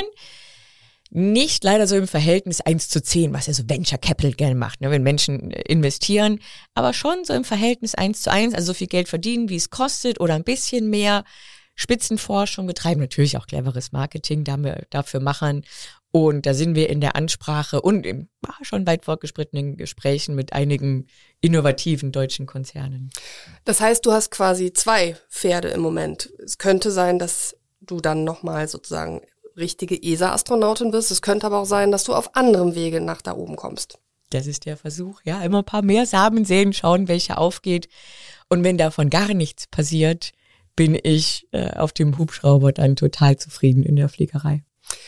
Nicht leider so im Verhältnis eins zu zehn, was ja so Venture Capital gerne macht, ne, wenn Menschen investieren, aber schon so im Verhältnis eins zu eins, also so viel Geld verdienen, wie es kostet oder ein bisschen mehr, Spitzenforschung betreiben, natürlich auch cleveres Marketing dafür machen und da sind wir in der Ansprache und im schon weit fortgeschrittenen Gesprächen mit einigen innovativen deutschen Konzernen. Das heißt, du hast quasi zwei Pferde im Moment. Es könnte sein, dass du dann nochmal sozusagen richtige E S A-Astronautin wirst. Es könnte aber auch sein, dass du auf anderem Wege nach da oben kommst. Das ist der Versuch, ja. Immer ein paar mehr Samen sehen, schauen, welcher aufgeht. Und wenn davon gar nichts passiert, bin ich äh, auf dem Hubschrauber dann total zufrieden in der Fliegerei.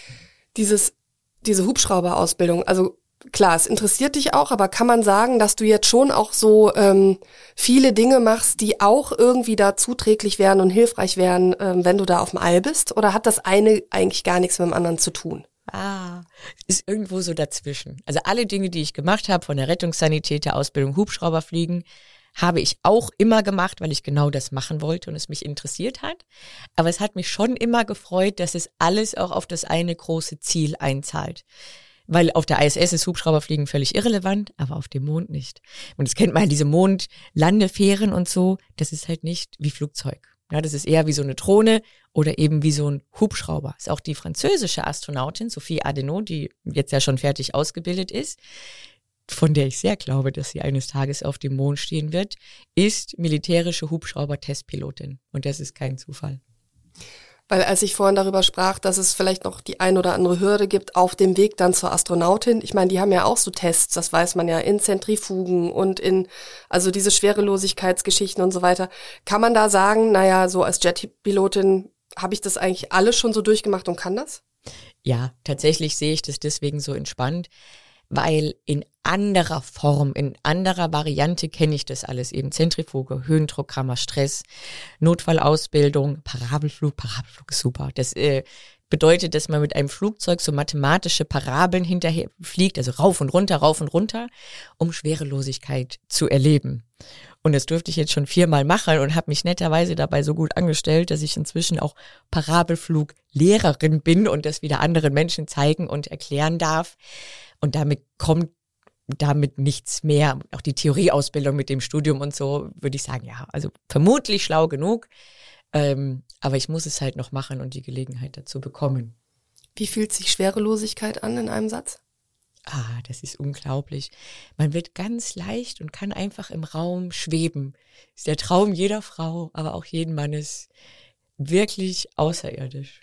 Dieses, diese Hubschrauberausbildung, also klar, es interessiert dich auch, aber kann man sagen, dass du jetzt schon auch so ähm, viele Dinge machst, die auch irgendwie da zuträglich wären und hilfreich wären, ähm, wenn du da auf dem All bist? Oder hat das eine eigentlich gar nichts mit dem anderen zu tun? Ah, ist irgendwo so dazwischen. Also alle Dinge, die ich gemacht habe, von der Rettungssanität, der Ausbildung Hubschrauberfliegen, habe ich auch immer gemacht, weil ich genau das machen wollte und es mich interessiert hat. Aber es hat mich schon immer gefreut, dass es alles auch auf das eine große Ziel einzahlt. Weil auf der I S S ist Hubschrauberfliegen völlig irrelevant, aber auf dem Mond nicht. Und das kennt man, diese Mondlandefähren und so, das ist halt nicht wie Flugzeug. Ja, das ist eher wie so eine Drohne oder eben wie so ein Hubschrauber. Das ist auch die französische Astronautin, Sophie Adenau, die jetzt ja schon fertig ausgebildet ist, von der ich sehr glaube, dass sie eines Tages auf dem Mond stehen wird, ist militärische Hubschrauber-Testpilotin. Und das ist kein Zufall. Weil als ich vorhin darüber sprach, dass es vielleicht noch die ein oder andere Hürde gibt auf dem Weg dann zur Astronautin. Ich meine, die haben ja auch so Tests, das weiß man ja, in Zentrifugen und in, also diese Schwerelosigkeitsgeschichten und so weiter. Kann man da sagen, naja, so als Jetpilotin habe ich das eigentlich alles schon so durchgemacht und kann das? Ja, tatsächlich sehe ich das deswegen so entspannt, weil in anderer Form, in anderer Variante kenne ich das alles eben. Zentrifuge, Höhendruckkammer, Stress, Notfallausbildung, Parabelflug. Parabelflug ist super. Das äh, bedeutet, dass man mit einem Flugzeug so mathematische Parabeln hinterher fliegt, also rauf und runter, rauf und runter, um Schwerelosigkeit zu erleben. Und das durfte ich jetzt schon viermal machen und habe mich netterweise dabei so gut angestellt, dass ich inzwischen auch Parabelfluglehrerin bin und das wieder anderen Menschen zeigen und erklären darf. Und damit kommt damit nichts mehr. Auch die Theorieausbildung mit dem Studium und so, würde ich sagen, ja, also vermutlich schlau genug. Ähm, aber ich muss es halt noch machen und die Gelegenheit dazu bekommen. Wie fühlt sich Schwerelosigkeit an in einem Satz? Ah, das ist unglaublich. Man wird ganz leicht und kann einfach im Raum schweben. Ist der Traum jeder Frau, aber auch jeden Mannes wirklich außerirdisch.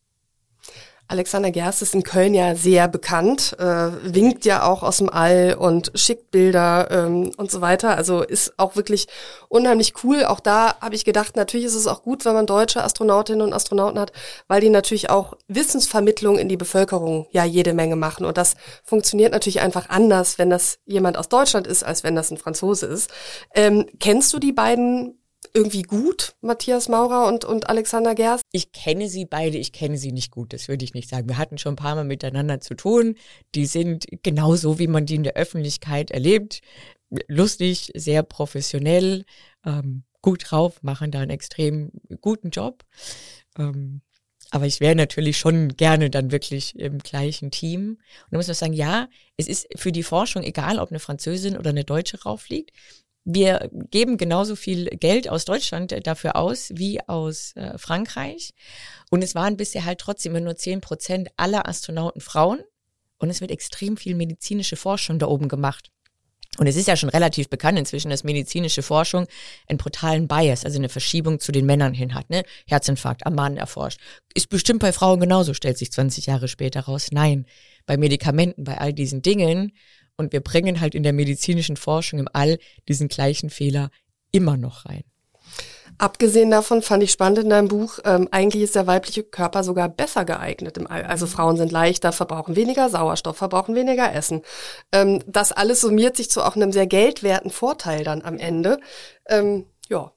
Alexander Gerst ist in Köln ja sehr bekannt, äh, winkt ja auch aus dem All und schickt Bilder ähm, und so weiter. Also ist auch wirklich unheimlich cool. Auch da habe ich gedacht, natürlich ist es auch gut, wenn man deutsche Astronautinnen und Astronauten hat, weil die natürlich auch Wissensvermittlung in die Bevölkerung ja jede Menge machen. Und das funktioniert natürlich einfach anders, wenn das jemand aus Deutschland ist, als wenn das ein Franzose ist. Ähm, kennst du die beiden irgendwie gut, Matthias Maurer und, und Alexander Gerst? Ich kenne sie beide, ich kenne sie nicht gut, das würde ich nicht sagen. Wir hatten schon ein paar Mal miteinander zu tun. Die sind genauso, wie man die in der Öffentlichkeit erlebt. Lustig, sehr professionell, ähm, gut drauf, machen da einen extrem guten Job. Ähm, aber ich wäre natürlich schon gerne dann wirklich im gleichen Team. Und da muss man sagen, ja, es ist für die Forschung egal, ob eine Französin oder eine Deutsche rauffliegt. Wir geben genauso viel Geld aus Deutschland dafür aus wie aus äh, Frankreich. Und es waren bisher halt trotzdem immer nur zehn Prozent aller Astronauten Frauen. Und es wird extrem viel medizinische Forschung da oben gemacht. Und es ist ja schon relativ bekannt inzwischen, dass medizinische Forschung einen brutalen Bias, also eine Verschiebung zu den Männern hin hat. Ne? Herzinfarkt am Mann erforscht. Ist bestimmt bei Frauen genauso, stellt sich zwanzig Jahre später raus. Nein, bei Medikamenten, bei all diesen Dingen. Und wir bringen halt in der medizinischen Forschung im All diesen gleichen Fehler immer noch rein. Abgesehen davon fand ich spannend in deinem Buch, ähm, eigentlich ist der weibliche Körper sogar besser geeignet im All. Also Frauen sind leichter, verbrauchen weniger Sauerstoff, verbrauchen weniger Essen. Ähm, das alles summiert sich zu auch einem sehr geldwerten Vorteil dann am Ende. Ähm, ja.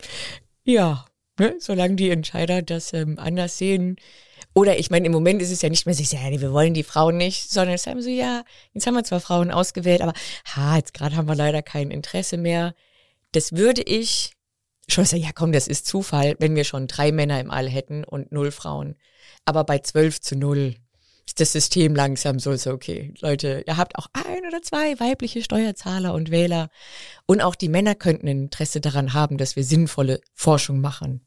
Ja, ne, solange die Entscheider das ähm, anders sehen. Oder ich meine, im Moment ist es ja nicht mehr so, ja, wir wollen die Frauen nicht, sondern es haben so, ja, jetzt haben wir zwar Frauen ausgewählt, aber ha, jetzt gerade haben wir leider kein Interesse mehr. Das würde ich schon sagen, ja komm, das ist Zufall, wenn wir schon drei Männer im All hätten und null Frauen. Aber bei zwölf zu null ist das System langsam so, so okay, Leute, ihr habt auch ein oder zwei weibliche Steuerzahler und Wähler. Und auch die Männer könnten ein Interesse daran haben, dass wir sinnvolle Forschung machen.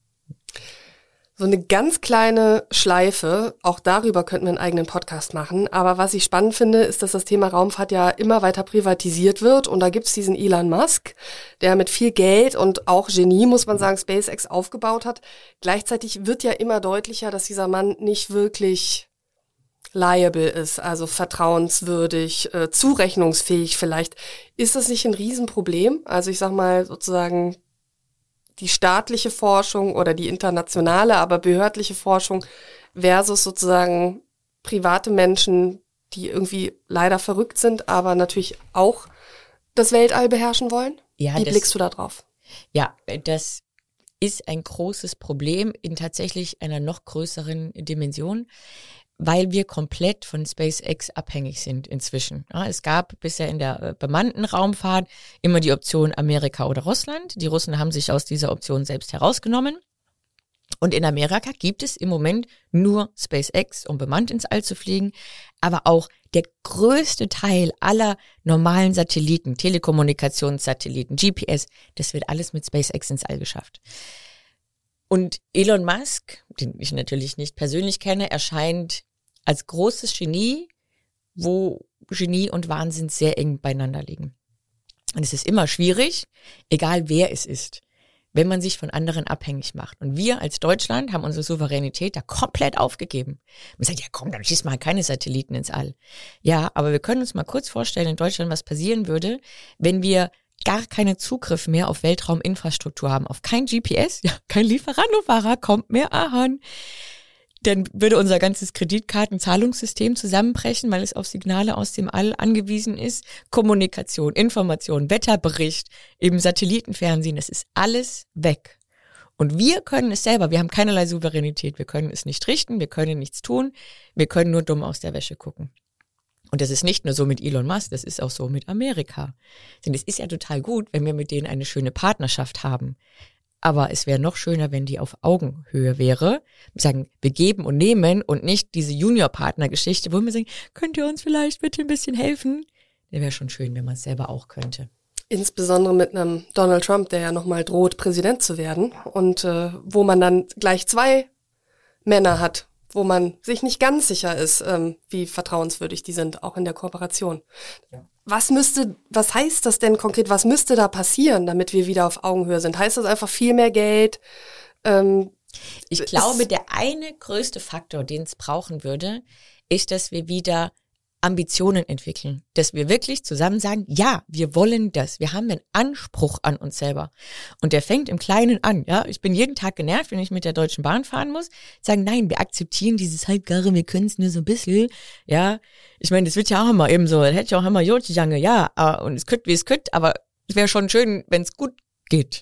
So eine ganz kleine Schleife, auch darüber könnten wir einen eigenen Podcast machen. Aber was ich spannend finde, ist, dass das Thema Raumfahrt ja immer weiter privatisiert wird. Und da gibt's diesen Elon Musk, der mit viel Geld und auch Genie, muss man sagen, SpaceX aufgebaut hat. Gleichzeitig wird ja immer deutlicher, dass dieser Mann nicht wirklich liable ist, also vertrauenswürdig, äh, zurechnungsfähig vielleicht. Ist das nicht ein Riesenproblem? Also ich sag mal sozusagen, die staatliche Forschung oder die internationale, aber behördliche Forschung versus sozusagen private Menschen, die irgendwie leider verrückt sind, aber natürlich auch das Weltall beherrschen wollen? Ja, Wie das, blickst du da drauf? Ja, das ist ein großes Problem in tatsächlich einer noch größeren Dimension, weil wir komplett von SpaceX abhängig sind inzwischen. Ja, es gab bisher in der bemannten Raumfahrt immer die Option Amerika oder Russland. Die Russen haben sich aus dieser Option selbst herausgenommen. Und in Amerika gibt es im Moment nur SpaceX, um bemannt ins All zu fliegen. Aber auch der größte Teil aller normalen Satelliten, Telekommunikationssatelliten, G P S, das wird alles mit SpaceX ins All geschafft. Und Elon Musk, den ich natürlich nicht persönlich kenne, erscheint als großes Genie, wo Genie und Wahnsinn sehr eng beieinander liegen. Und es ist immer schwierig, egal wer es ist, wenn man sich von anderen abhängig macht. Und wir als Deutschland haben unsere Souveränität da komplett aufgegeben. Man sagt, ja komm, dann schieß mal keine Satelliten ins All. Ja, aber wir können uns mal kurz vorstellen in Deutschland, was passieren würde, wenn wir gar keinen Zugriff mehr auf Weltrauminfrastruktur haben, auf kein G P S, ja, kein Lieferandofahrer kommt mehr an. Dann würde unser ganzes Kreditkartenzahlungssystem zusammenbrechen, weil es auf Signale aus dem All angewiesen ist. Kommunikation, Information, Wetterbericht, eben Satellitenfernsehen, das ist alles weg. Und wir können es selber, wir haben keinerlei Souveränität, wir können es nicht richten, wir können nichts tun, wir können nur dumm aus der Wäsche gucken. Und das ist nicht nur so mit Elon Musk, das ist auch so mit Amerika. Denn es ist ja total gut, wenn wir mit denen eine schöne Partnerschaft haben. Aber es wäre noch schöner, wenn die auf Augenhöhe wäre. Wir sagen, wir geben und nehmen und nicht diese Junior-Partner-Geschichte, wo wir sagen, könnt ihr uns vielleicht bitte ein bisschen helfen? Das wäre schon schön, wenn man es selber auch könnte. Insbesondere mit einem Donald Trump, der ja nochmal droht, Präsident zu werden. Und äh, wo man dann gleich zwei Männer hat, wo man sich nicht ganz sicher ist, ähm, wie vertrauenswürdig die sind, auch in der Kooperation. Ja. Was müsste, was heißt das denn konkret? Was müsste da passieren, damit wir wieder auf Augenhöhe sind? Heißt das einfach viel mehr Geld? Ähm, ich glaube, der eine größte Faktor, den es brauchen würde, ist, dass wir wieder Ambitionen entwickeln, dass wir wirklich zusammen sagen, ja, wir wollen das, wir haben einen Anspruch an uns selber und der fängt im Kleinen an, ja, ich bin jeden Tag genervt, wenn ich mit der Deutschen Bahn fahren muss, sagen, nein, wir akzeptieren dieses Halbgare, wir können es nur so ein bisschen, ja, ich meine, das wird ja auch immer eben so, das hätte ja auch immer Jotjange, ja, und es könnte, wie es könnte, aber es wäre schon schön, wenn es gut geht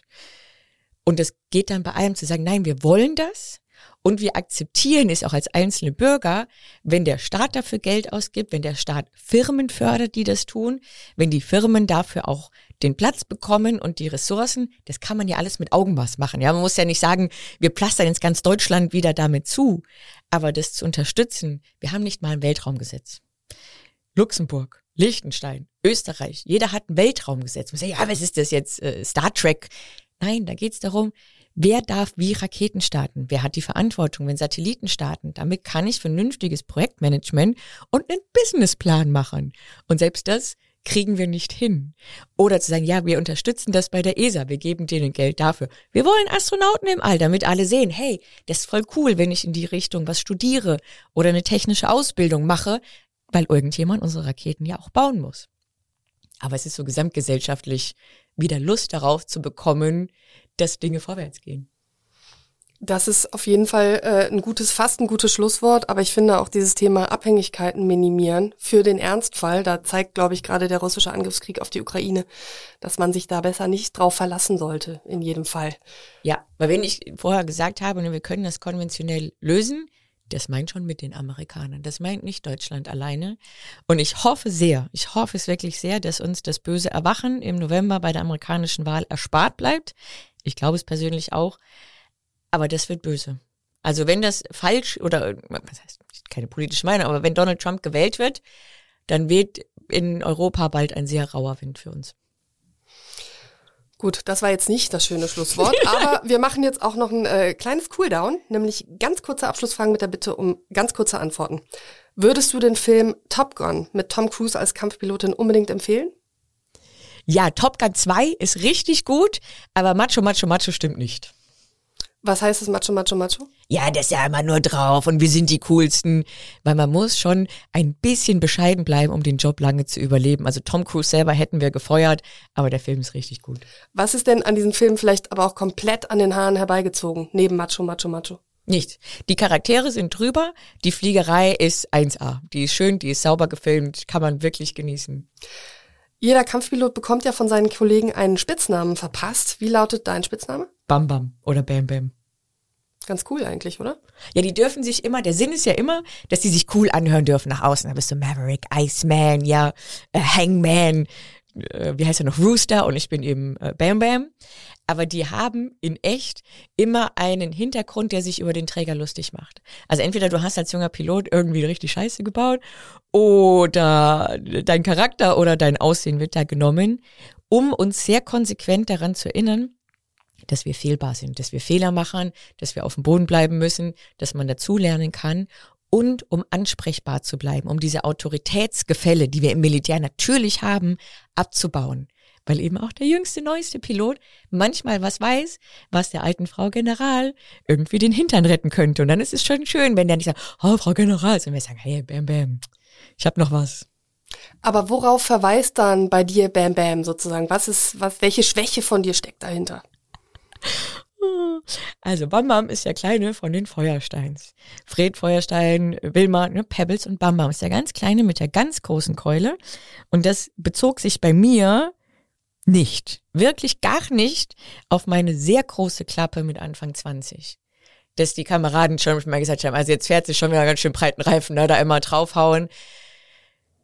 und es geht dann bei allem zu sagen, nein, wir wollen das. Und wir akzeptieren es auch als einzelne Bürger, wenn der Staat dafür Geld ausgibt, wenn der Staat Firmen fördert, die das tun, wenn die Firmen dafür auch den Platz bekommen und die Ressourcen, das kann man ja alles mit Augenmaß machen. Ja, man muss ja nicht sagen, wir plastern jetzt ganz Deutschland wieder damit zu, aber das zu unterstützen, wir haben nicht mal ein Weltraumgesetz. Luxemburg, Liechtenstein, Österreich, jeder hat ein Weltraumgesetz. Man sagt, ja, was ist das jetzt, äh, Star Trek? Nein, da geht es darum, wer darf wie Raketen starten? Wer hat die Verantwortung, wenn Satelliten starten? Damit kann ich vernünftiges Projektmanagement und einen Businessplan machen. Und selbst das kriegen wir nicht hin. Oder zu sagen, ja, wir unterstützen das bei der E S A, wir geben denen Geld dafür. Wir wollen Astronauten im All, damit alle sehen, hey, das ist voll cool, wenn ich in die Richtung was studiere oder eine technische Ausbildung mache, weil irgendjemand unsere Raketen ja auch bauen muss. Aber es ist so gesamtgesellschaftlich wieder Lust darauf zu bekommen, dass Dinge vorwärts gehen. Das ist auf jeden Fall äh, ein gutes, fast ein gutes Schlusswort, aber ich finde auch dieses Thema Abhängigkeiten minimieren für den Ernstfall, da zeigt, glaube ich, gerade der russische Angriffskrieg auf die Ukraine, dass man sich da besser nicht drauf verlassen sollte, in jedem Fall. Ja, weil wenn ich vorher gesagt habe, wir können das konventionell lösen, das meint schon mit den Amerikanern, das meint nicht Deutschland alleine. Und ich hoffe sehr, ich hoffe es wirklich sehr, dass uns das böse Erwachen im November bei der amerikanischen Wahl erspart bleibt. Ich glaube es persönlich auch, aber das wird böse. Also wenn das falsch oder, was heißt, keine politische Meinung, aber wenn Donald Trump gewählt wird, dann weht in Europa bald ein sehr rauer Wind für uns. Gut, das war jetzt nicht das schöne Schlusswort, aber wir machen jetzt auch noch ein äh, kleines Cooldown, nämlich ganz kurze Abschlussfragen mit der Bitte um ganz kurze Antworten. Würdest du den Film Top Gun mit Tom Cruise als Kampfpilotin unbedingt empfehlen? Ja, Top Gun zwei ist richtig gut, aber Macho, Macho, Macho stimmt nicht. Was heißt das Macho, Macho, Macho? Ja, das ist ja immer nur drauf und wir sind die Coolsten. Weil man muss schon ein bisschen bescheiden bleiben, um den Job lange zu überleben. Also Tom Cruise selber hätten wir gefeuert, aber der Film ist richtig gut. Was ist denn an diesem Film vielleicht aber auch komplett an den Haaren herbeigezogen, neben Macho, Macho, Macho? Nichts. Die Charaktere sind drüber, die Fliegerei ist eins A. Die ist schön, die ist sauber gefilmt, kann man wirklich genießen. Jeder Kampfpilot bekommt ja von seinen Kollegen einen Spitznamen verpasst. Wie lautet dein Spitzname? Bam Bam oder Bam Bam. Ganz cool eigentlich, oder? Ja, die dürfen sich immer, der Sinn ist ja immer, dass die sich cool anhören dürfen nach außen. Da bist du Maverick, Iceman, ja, äh, Hangman, äh, wie heißt er noch, Rooster und ich bin eben äh, Bam Bam. Aber die haben in echt immer einen Hintergrund, der sich über den Träger lustig macht. Also entweder du hast als junger Pilot irgendwie richtig Scheiße gebaut oder dein Charakter oder dein Aussehen wird da genommen, um uns sehr konsequent daran zu erinnern, dass wir fehlbar sind, dass wir Fehler machen, dass wir auf dem Boden bleiben müssen, dass man dazulernen kann und um ansprechbar zu bleiben, um diese Autoritätsgefälle, die wir im Militär natürlich haben, abzubauen. Weil eben auch der jüngste, neueste Pilot manchmal was weiß, was der alten Frau General irgendwie den Hintern retten könnte. Und dann ist es schon schön, wenn der nicht sagt, oh, Frau General, sondern wir sagen, hey, Bam Bam, ich hab noch was. Aber worauf verweist dann bei dir Bam Bam sozusagen? Was ist, was, welche Schwäche von dir steckt dahinter? Also Bam Bam ist der Kleine von den Feuersteins. Fred Feuerstein, Wilma, ne, Pebbles und Bam Bam ist der ganz Kleine mit der ganz großen Keule. Und das bezog sich bei mir nicht, wirklich gar nicht auf meine sehr große Klappe mit Anfang zwanzig. Dass die Kameraden schon mal gesagt haben, also jetzt fährt sie schon wieder ganz schön breiten Reifen, ne, da immer draufhauen.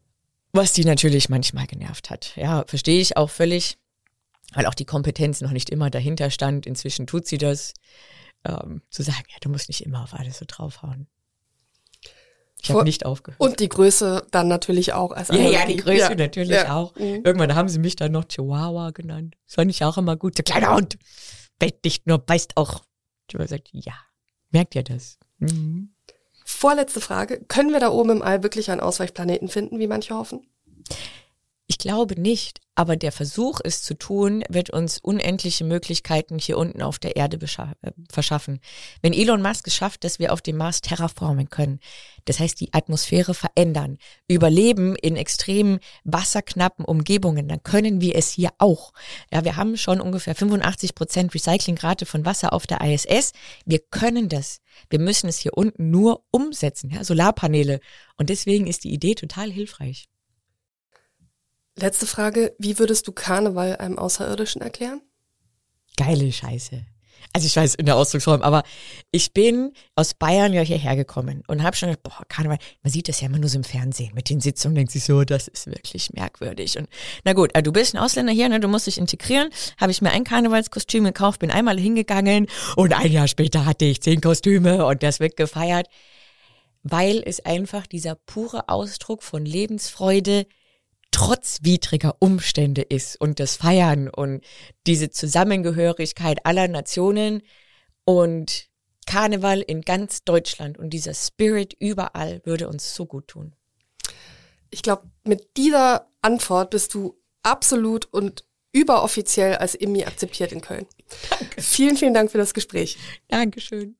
Was die natürlich manchmal genervt hat. Ja, verstehe ich auch völlig, weil auch die Kompetenz noch nicht immer dahinter stand. Inzwischen tut sie das, ähm, zu sagen, ja, du musst nicht immer auf alles so draufhauen. Ich habe nicht aufgehört. Und die Größe dann natürlich auch als Ja, ja, die Größe ja. natürlich ja. auch. Mhm. Irgendwann haben sie mich dann noch Chihuahua genannt. Das fand ich auch immer gut. Der kleine Hund, bellt nicht nur, beißt auch. Ich habe gesagt, ja, merkt ihr das? Mhm. Vorletzte Frage. Können wir da oben im All wirklich einen Ausweichplaneten finden, wie manche hoffen? Ich glaube nicht, aber der Versuch, es zu tun, wird uns unendliche Möglichkeiten hier unten auf der Erde bescha- äh, verschaffen. Wenn Elon Musk es schafft, dass wir auf dem Mars terraformen können, das heißt die Atmosphäre verändern, überleben in extrem wasserknappen Umgebungen, dann können wir es hier auch. Ja, wir haben schon ungefähr fünfundachtzig Prozent Recyclingrate von Wasser auf der I S S. Wir können das. Wir müssen es hier unten nur umsetzen, ja, Solarpaneele. Und deswegen ist die Idee total hilfreich. Letzte Frage, wie würdest du Karneval einem Außerirdischen erklären? Geile Scheiße. Also ich weiß in der Ausdrucksform, aber ich bin aus Bayern ja hierher gekommen und habe schon gedacht, boah, Karneval, man sieht das ja immer nur so im Fernsehen mit den Sitzungen, denkt sich so, das ist wirklich merkwürdig. Und na gut, also du bist ein Ausländer hier, ne, du musst dich integrieren, habe ich mir ein Karnevalskostüm gekauft, bin einmal hingegangen und ein Jahr später hatte ich zehn Kostüme und das wird gefeiert, weil es einfach dieser pure Ausdruck von Lebensfreude trotz widriger Umstände ist und das Feiern und diese Zusammengehörigkeit aller Nationen und Karneval in ganz Deutschland und dieser Spirit überall würde uns so gut tun. Ich glaube, mit dieser Antwort bist du absolut und überoffiziell als Immi akzeptiert in Köln. Danke. Vielen, vielen Dank für das Gespräch. Dankeschön.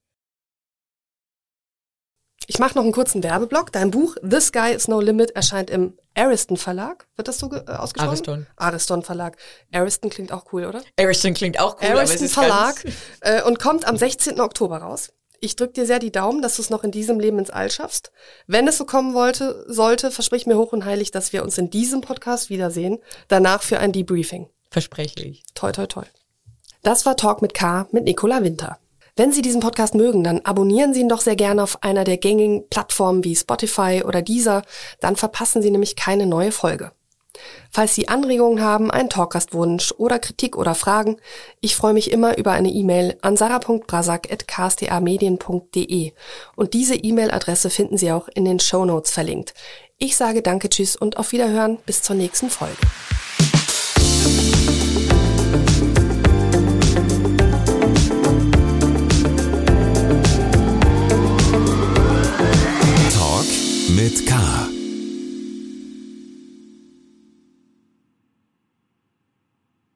Ich mache noch einen kurzen Werbeblock. Dein Buch The Sky is No Limit erscheint im Ariston Verlag. Wird das so ge- äh, ausgesprochen? Ariston. Ariston Verlag. Ariston klingt auch cool, oder? Ariston klingt auch cool, Ariston aber es ist Verlag ganz äh, und kommt am sechzehnten Oktober raus. Ich drücke dir sehr die Daumen, dass du es noch in diesem Leben ins All schaffst. Wenn es so kommen wollte, sollte, versprich mir hoch und heilig, dass wir uns in diesem Podcast wiedersehen. Danach für ein Debriefing. Verspreche ich. Toi, toi, toi. Das war Talk mit K mit Nicola Winter. Wenn Sie diesen Podcast mögen, dann abonnieren Sie ihn doch sehr gerne auf einer der gängigen Plattformen wie Spotify oder Deezer. Dann verpassen Sie nämlich keine neue Folge. Falls Sie Anregungen haben, einen Talkgastwunsch oder Kritik oder Fragen, ich freue mich immer über eine E-Mail an sarah punkt brasak at k s t a medien punkt d e. Und diese E-Mail-Adresse finden Sie auch in den Shownotes verlinkt. Ich sage Danke, Tschüss und auf Wiederhören bis zur nächsten Folge. Talk mit K.